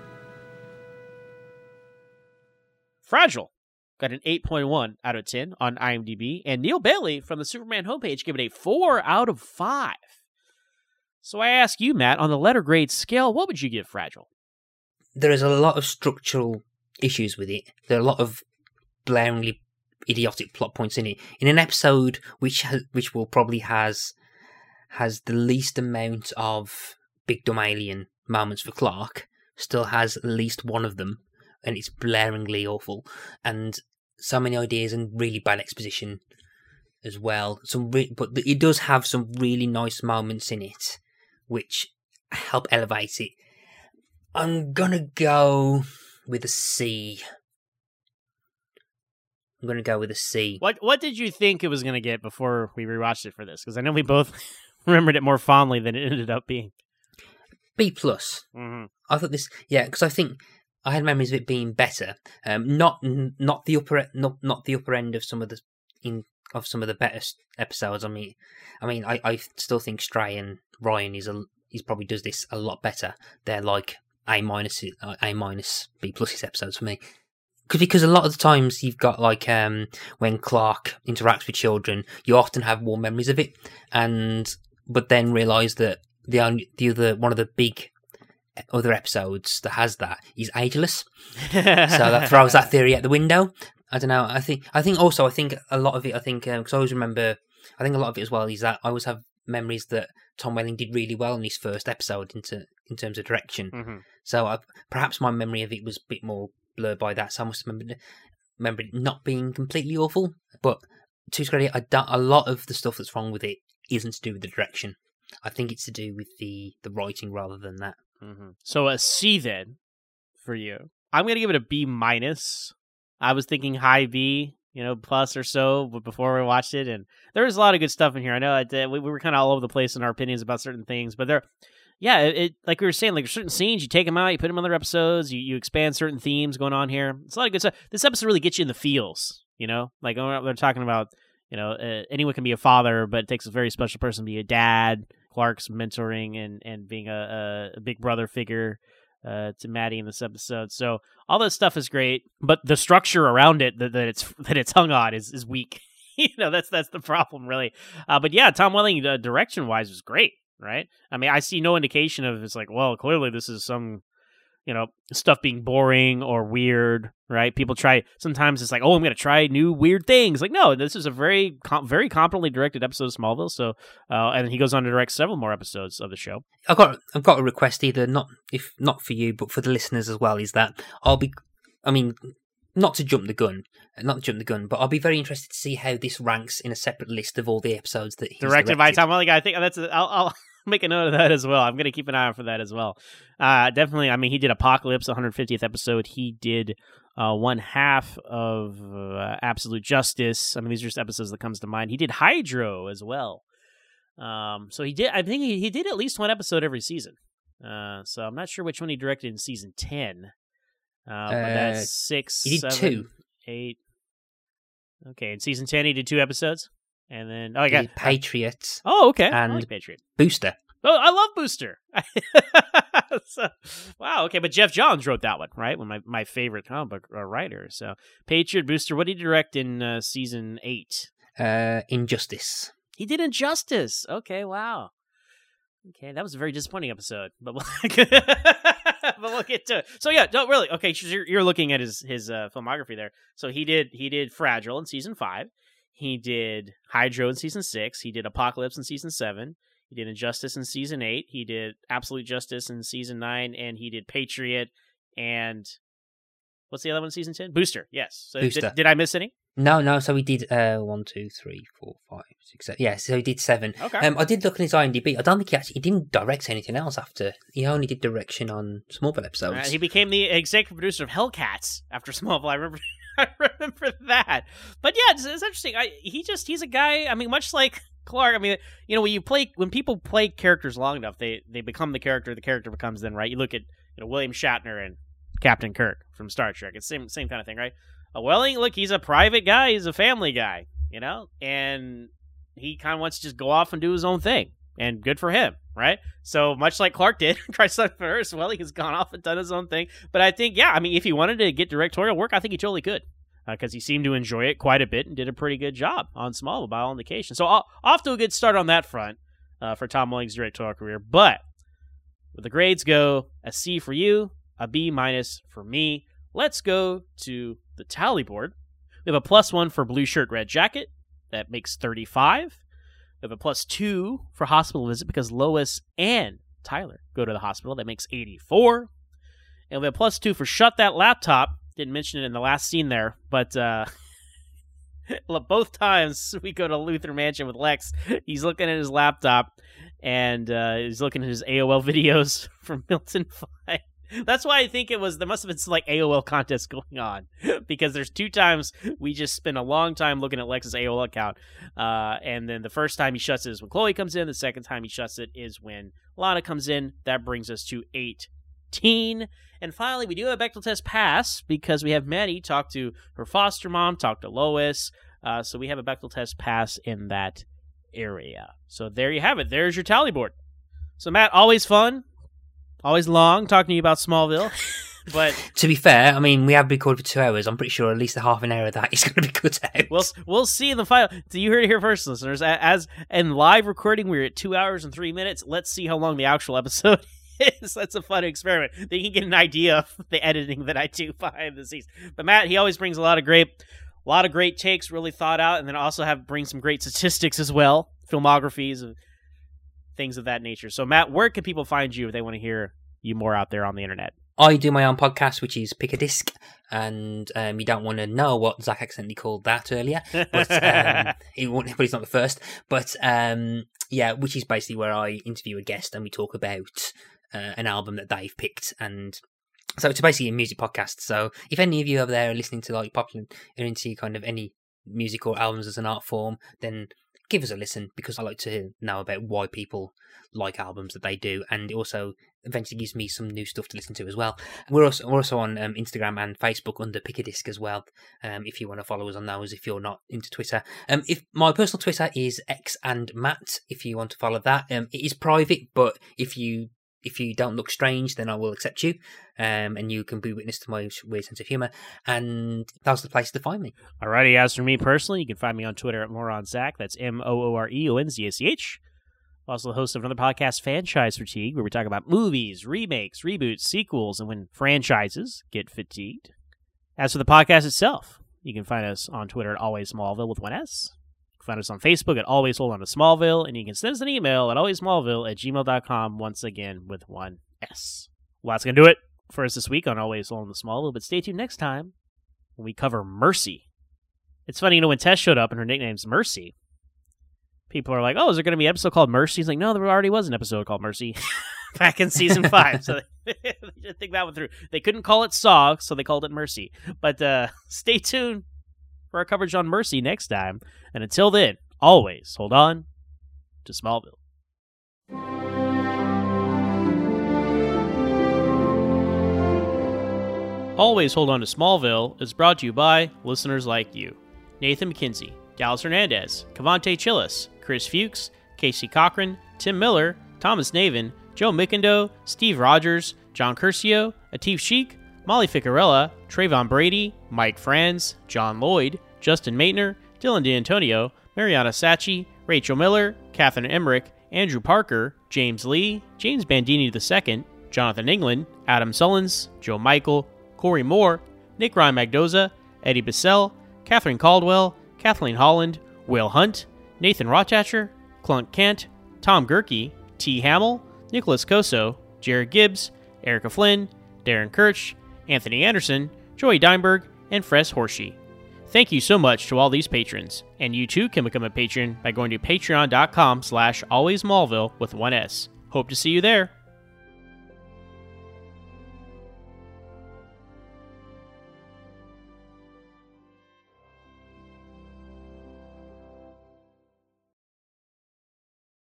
Fragile got an eight point one out of ten on IMDb, and Neil Bailey from the Superman homepage gave it a four out of five. So I ask you, Matt, on the letter grade scale, what would you give Fragile? There is a lot of structural issues with it. There are a lot of blaringly idiotic plot points in it. In an episode which has, which will probably has has the least amount of big dumb alien moments for Clark, still has at least one of them, and it's blaringly awful. And so many ideas and really bad exposition as well. Some, re- but it does have some really nice moments in it, which help elevate it. I'm gonna go with a C. I'm going to go with a C. What What did you think it was going to get before we rewatched it for this? Because I know we both remembered it more fondly than it ended up being. B plus. Mm-hmm. I thought this, yeah, because I think I had memories of it being better. Um, not not the upper not not the upper end of some of the in of some of the better episodes. I mean, I mean, I, I still think Stray and Ryan is a he probably does this a lot better. They're like A minus A minus B plus episodes for me. Because a lot of the times you've got like um, when Clark interacts with children, you often have more memories of it, and but then realise that the only the other one of the big other episodes that has that is ageless, so that throws that theory out the window. I don't know. I think I think also I think a lot of it. I think because um, I always remember. I think a lot of it as well is that I always have memories that Tom Welling did really well in his first episode into in terms of direction. Mm-hmm. So I, perhaps my memory of it was a bit more blurred by that, so I must remember, remember it not being completely awful. But to his credit, I don't, a lot of the stuff that's wrong with it isn't to do with the direction. I think it's to do with the, the writing rather than that. Mm-hmm. So a C then for you. I'm going to give it a B minus. I was thinking high B, you know, plus or so before we watched it. And there was a lot of good stuff in here. I know it, we, we were kind of all over the place in our opinions about certain things, but there, yeah, it, it like we were saying, like certain scenes, you take them out, you put them in other episodes, you, you expand certain themes going on here. It's a lot of good stuff. This episode really gets you in the feels, you know, like they're talking about, you know, uh, anyone can be a father, but it takes a very special person to be a dad. Clark's mentoring and, and being a, a, a big brother figure uh, to Maddie in this episode. So all that stuff is great, but the structure around it that, that it's that it's hung on is, is weak. you know, that's that's the problem, really. Uh, but yeah, Tom Welling, uh, direction-wise, was great, right? I mean, I see no indication of it's like, well, clearly this is some, you know, stuff being boring or weird, right? People try, sometimes it's like, oh, I'm going to try new weird things. Like, no, this is a very, com- very competently directed episode of Smallville. So, uh, and he goes on to direct several more episodes of the show. I've got, I've got a request either, not, if not for you, but for the listeners as well, is that I'll be, I mean, not to jump the gun, not to jump the gun, but I'll be very interested to see how this ranks in a separate list of all the episodes that he's directed, directed. by Tom Welling. I think that's, a, I'll, I'll make a note of that as well. I'm going to keep an eye out for that as well. Uh, definitely, I mean, he did Apocalypse, one hundred fiftieth episode. He did uh, one half of uh, Absolute Justice. I mean, these are just episodes that comes to mind. He did Hydro as well. Um, so he did, I think he, he did at least one episode every season. Uh, so I'm not sure which one he directed in season ten. Uh, but Uh, that's six, he did seven, two. eight. Okay, in season ten, he did two episodes. And then, oh, I He got did Patriot Oh, okay. I and like Patriot. Booster. Oh, I love Booster. so, wow, okay, but Jeff Johns wrote that one, right? One of my, my favorite comic book uh, writer. So, Patriot, Booster, what did he direct in uh, season eight? Uh, Injustice. He did Injustice. Okay, wow. Okay, that was a very disappointing episode, but we'll, but we'll get to it. So yeah, don't really. Okay, so you're, you're looking at his his uh, filmography there. So he did he did Fragile in season five. He did Hydro in season six. He did Apocalypse in season seven. He did Injustice in season eight. He did Absolute Justice in season nine, and he did Patriot and what's the other one in season ten? Booster. Yes. So Booster. Did, did I miss any? No, no. So he did uh, one, two, three, four, five, six, seven. Yeah, so he did seven. Okay. Um, I did look on his IMDb. I don't think he actually he didn't direct anything else after. He only did direction on Smallville episodes. Uh, he became the executive producer of Hellcats after Smallville. I remember. I remember that. But yeah, it's, it's interesting. I, he just he's a guy. I mean, much like Clark. I mean, you know, when you play when people play characters long enough, they they become the character. The character becomes them, right? You look at you know William Shatner and Captain Kirk from Star Trek. It's same same kind of thing, right? Uh, Welling, look, he's a private guy. He's a family guy, you know, and he kind of wants to just go off and do his own thing. And good for him, right? So much like Clark did, Christ on Earth, Welling has gone off and done his own thing. But I think, yeah, I mean, if he wanted to get directorial work, I think he totally could. Because uh, he seemed to enjoy it quite a bit and did a pretty good job on Smallville by all indications. So uh, off to a good start on that front uh, for Tom Welling's directorial career. But where the grades go, a C for you, a B minus for me. Let's go to the tally board. We have a plus one for Blue Shirt, Red Jacket. That makes thirty-five. We have a plus two for Hospital Visit because Lois and Tyler go to the hospital. That makes eighty-four. And we have a plus two for Shut That Laptop. Didn't mention it in the last scene there, but uh, both times we go to Luthor Mansion with Lex, he's looking at his laptop and uh, he's looking at his A O L videos from Milton Five. That's why I think it was, there must have been some like A O L contest going on because there's two times we just spend a long time looking at Lex's A O L account. Uh, and then the first time he shuts it is when Chloe comes in. The second time he shuts it is when Lana comes in. That brings us to eighteen. And finally, we do have a Bechdel test pass because we have Maddie talk to her foster mom, talk to Lois. Uh, so we have a Bechdel test pass in that area. So there you have it. There's your tally board. So Matt, always fun. Always long talking to you about Smallville, but to be fair, I mean we have recorded for two hours. I'm pretty sure at least a half an hour of that is going to be cut out. We'll we'll see in the final. So you heard it here first, listeners. As in live recording, we're at two hours and three minutes. Let's see how long the actual episode is. That's a fun experiment. Then you can get an idea of the editing that I do behind the scenes. But Matt, he always brings a lot of great, a lot of great takes, really thought out, and then also have bring some great statistics as well, filmographies of things of that nature. So Matt, where can people find you if they want to hear you more out there on the internet? I do my own podcast, which is Pick a Disc, and um, you don't want to know what Zach accidentally called that earlier, but um, he won't, but he's not the first. But um, yeah, which is basically where I interview a guest and we talk about uh, an album that they've picked. And so it's basically a music podcast. So if any of you over there are listening to like popular, are into kind of any music or albums as an art form, then give us a listen, because I like to know about why people like albums that they do, and it also eventually gives me some new stuff to listen to as well. We're also, we're also on um, Instagram and Facebook under Pick a Disc as well, um, if you want to follow us on those, if you're not into Twitter. Um, if my personal Twitter is X and Matt, if you want to follow that. Um, it is private, but if you if you don't look strange, then I will accept you, um, and you can be witness to my weird sense of humour, and that's the place to find me. Alrighty, as for me personally, you can find me on Twitter at MoronZach. That's M O O R E O N Z A C H. Also the host of another podcast, Franchise Fatigue, where we talk about movies, remakes, reboots, sequels, and when franchises get fatigued. As for the podcast itself, you can find us on Twitter at Always Smallville with one S. You can find us on Facebook at Always Hold On to Smallville, and you can send us an email at alwaysmallville at gmail dot com, once again with one S. Well, that's going to do it for us this week on Always Hold On to Smallville, but stay tuned next time when we cover Mercy. It's funny, you know, when Tess showed up and her nickname's Mercy, people are like, oh, is there going to be an episode called Mercy? He's like, no, there already was an episode called Mercy back in season five. So they didn't think that one through. They couldn't call it Saw, so they called it Mercy. But uh, stay tuned for our coverage on Mercy next time. And until then, always hold on to Smallville. Always Hold On to Smallville is brought to you by listeners like you. Nathan McKenzie, Dallas Hernandez, Cavante Chillis, Chris Fuchs, Casey Cochran, Tim Miller, Thomas Navin, Joe Mickendo, Steve Rogers, John Curcio, Atif Sheik, Molly Ficarella, Trayvon Brady, Mike Franz, John Lloyd, Justin Maitner, Dylan D'Antonio, Mariana Sacchi, Rachel Miller, Catherine Emmerich, Andrew Parker, James Lee, James Bandini the Second, Jonathan England, Adam Sullins, Joe Michael, Corey Moore, Nick Ryan Magdoza, Eddie Bissell, Catherine Caldwell, Kathleen Holland, Will Hunt, Nathan Rochacher, Clunk Kent, Tom Gerke, T. Hamill, Nicholas Coso, Jared Gibbs, Erica Flynn, Darren Kirch, Anthony Anderson, Joey Deinberg, and Fres Horsey. Thank you so much to all these patrons, and you too can become a patron by going to patreon.com slash alwaysmallville with one S. Hope to see you there.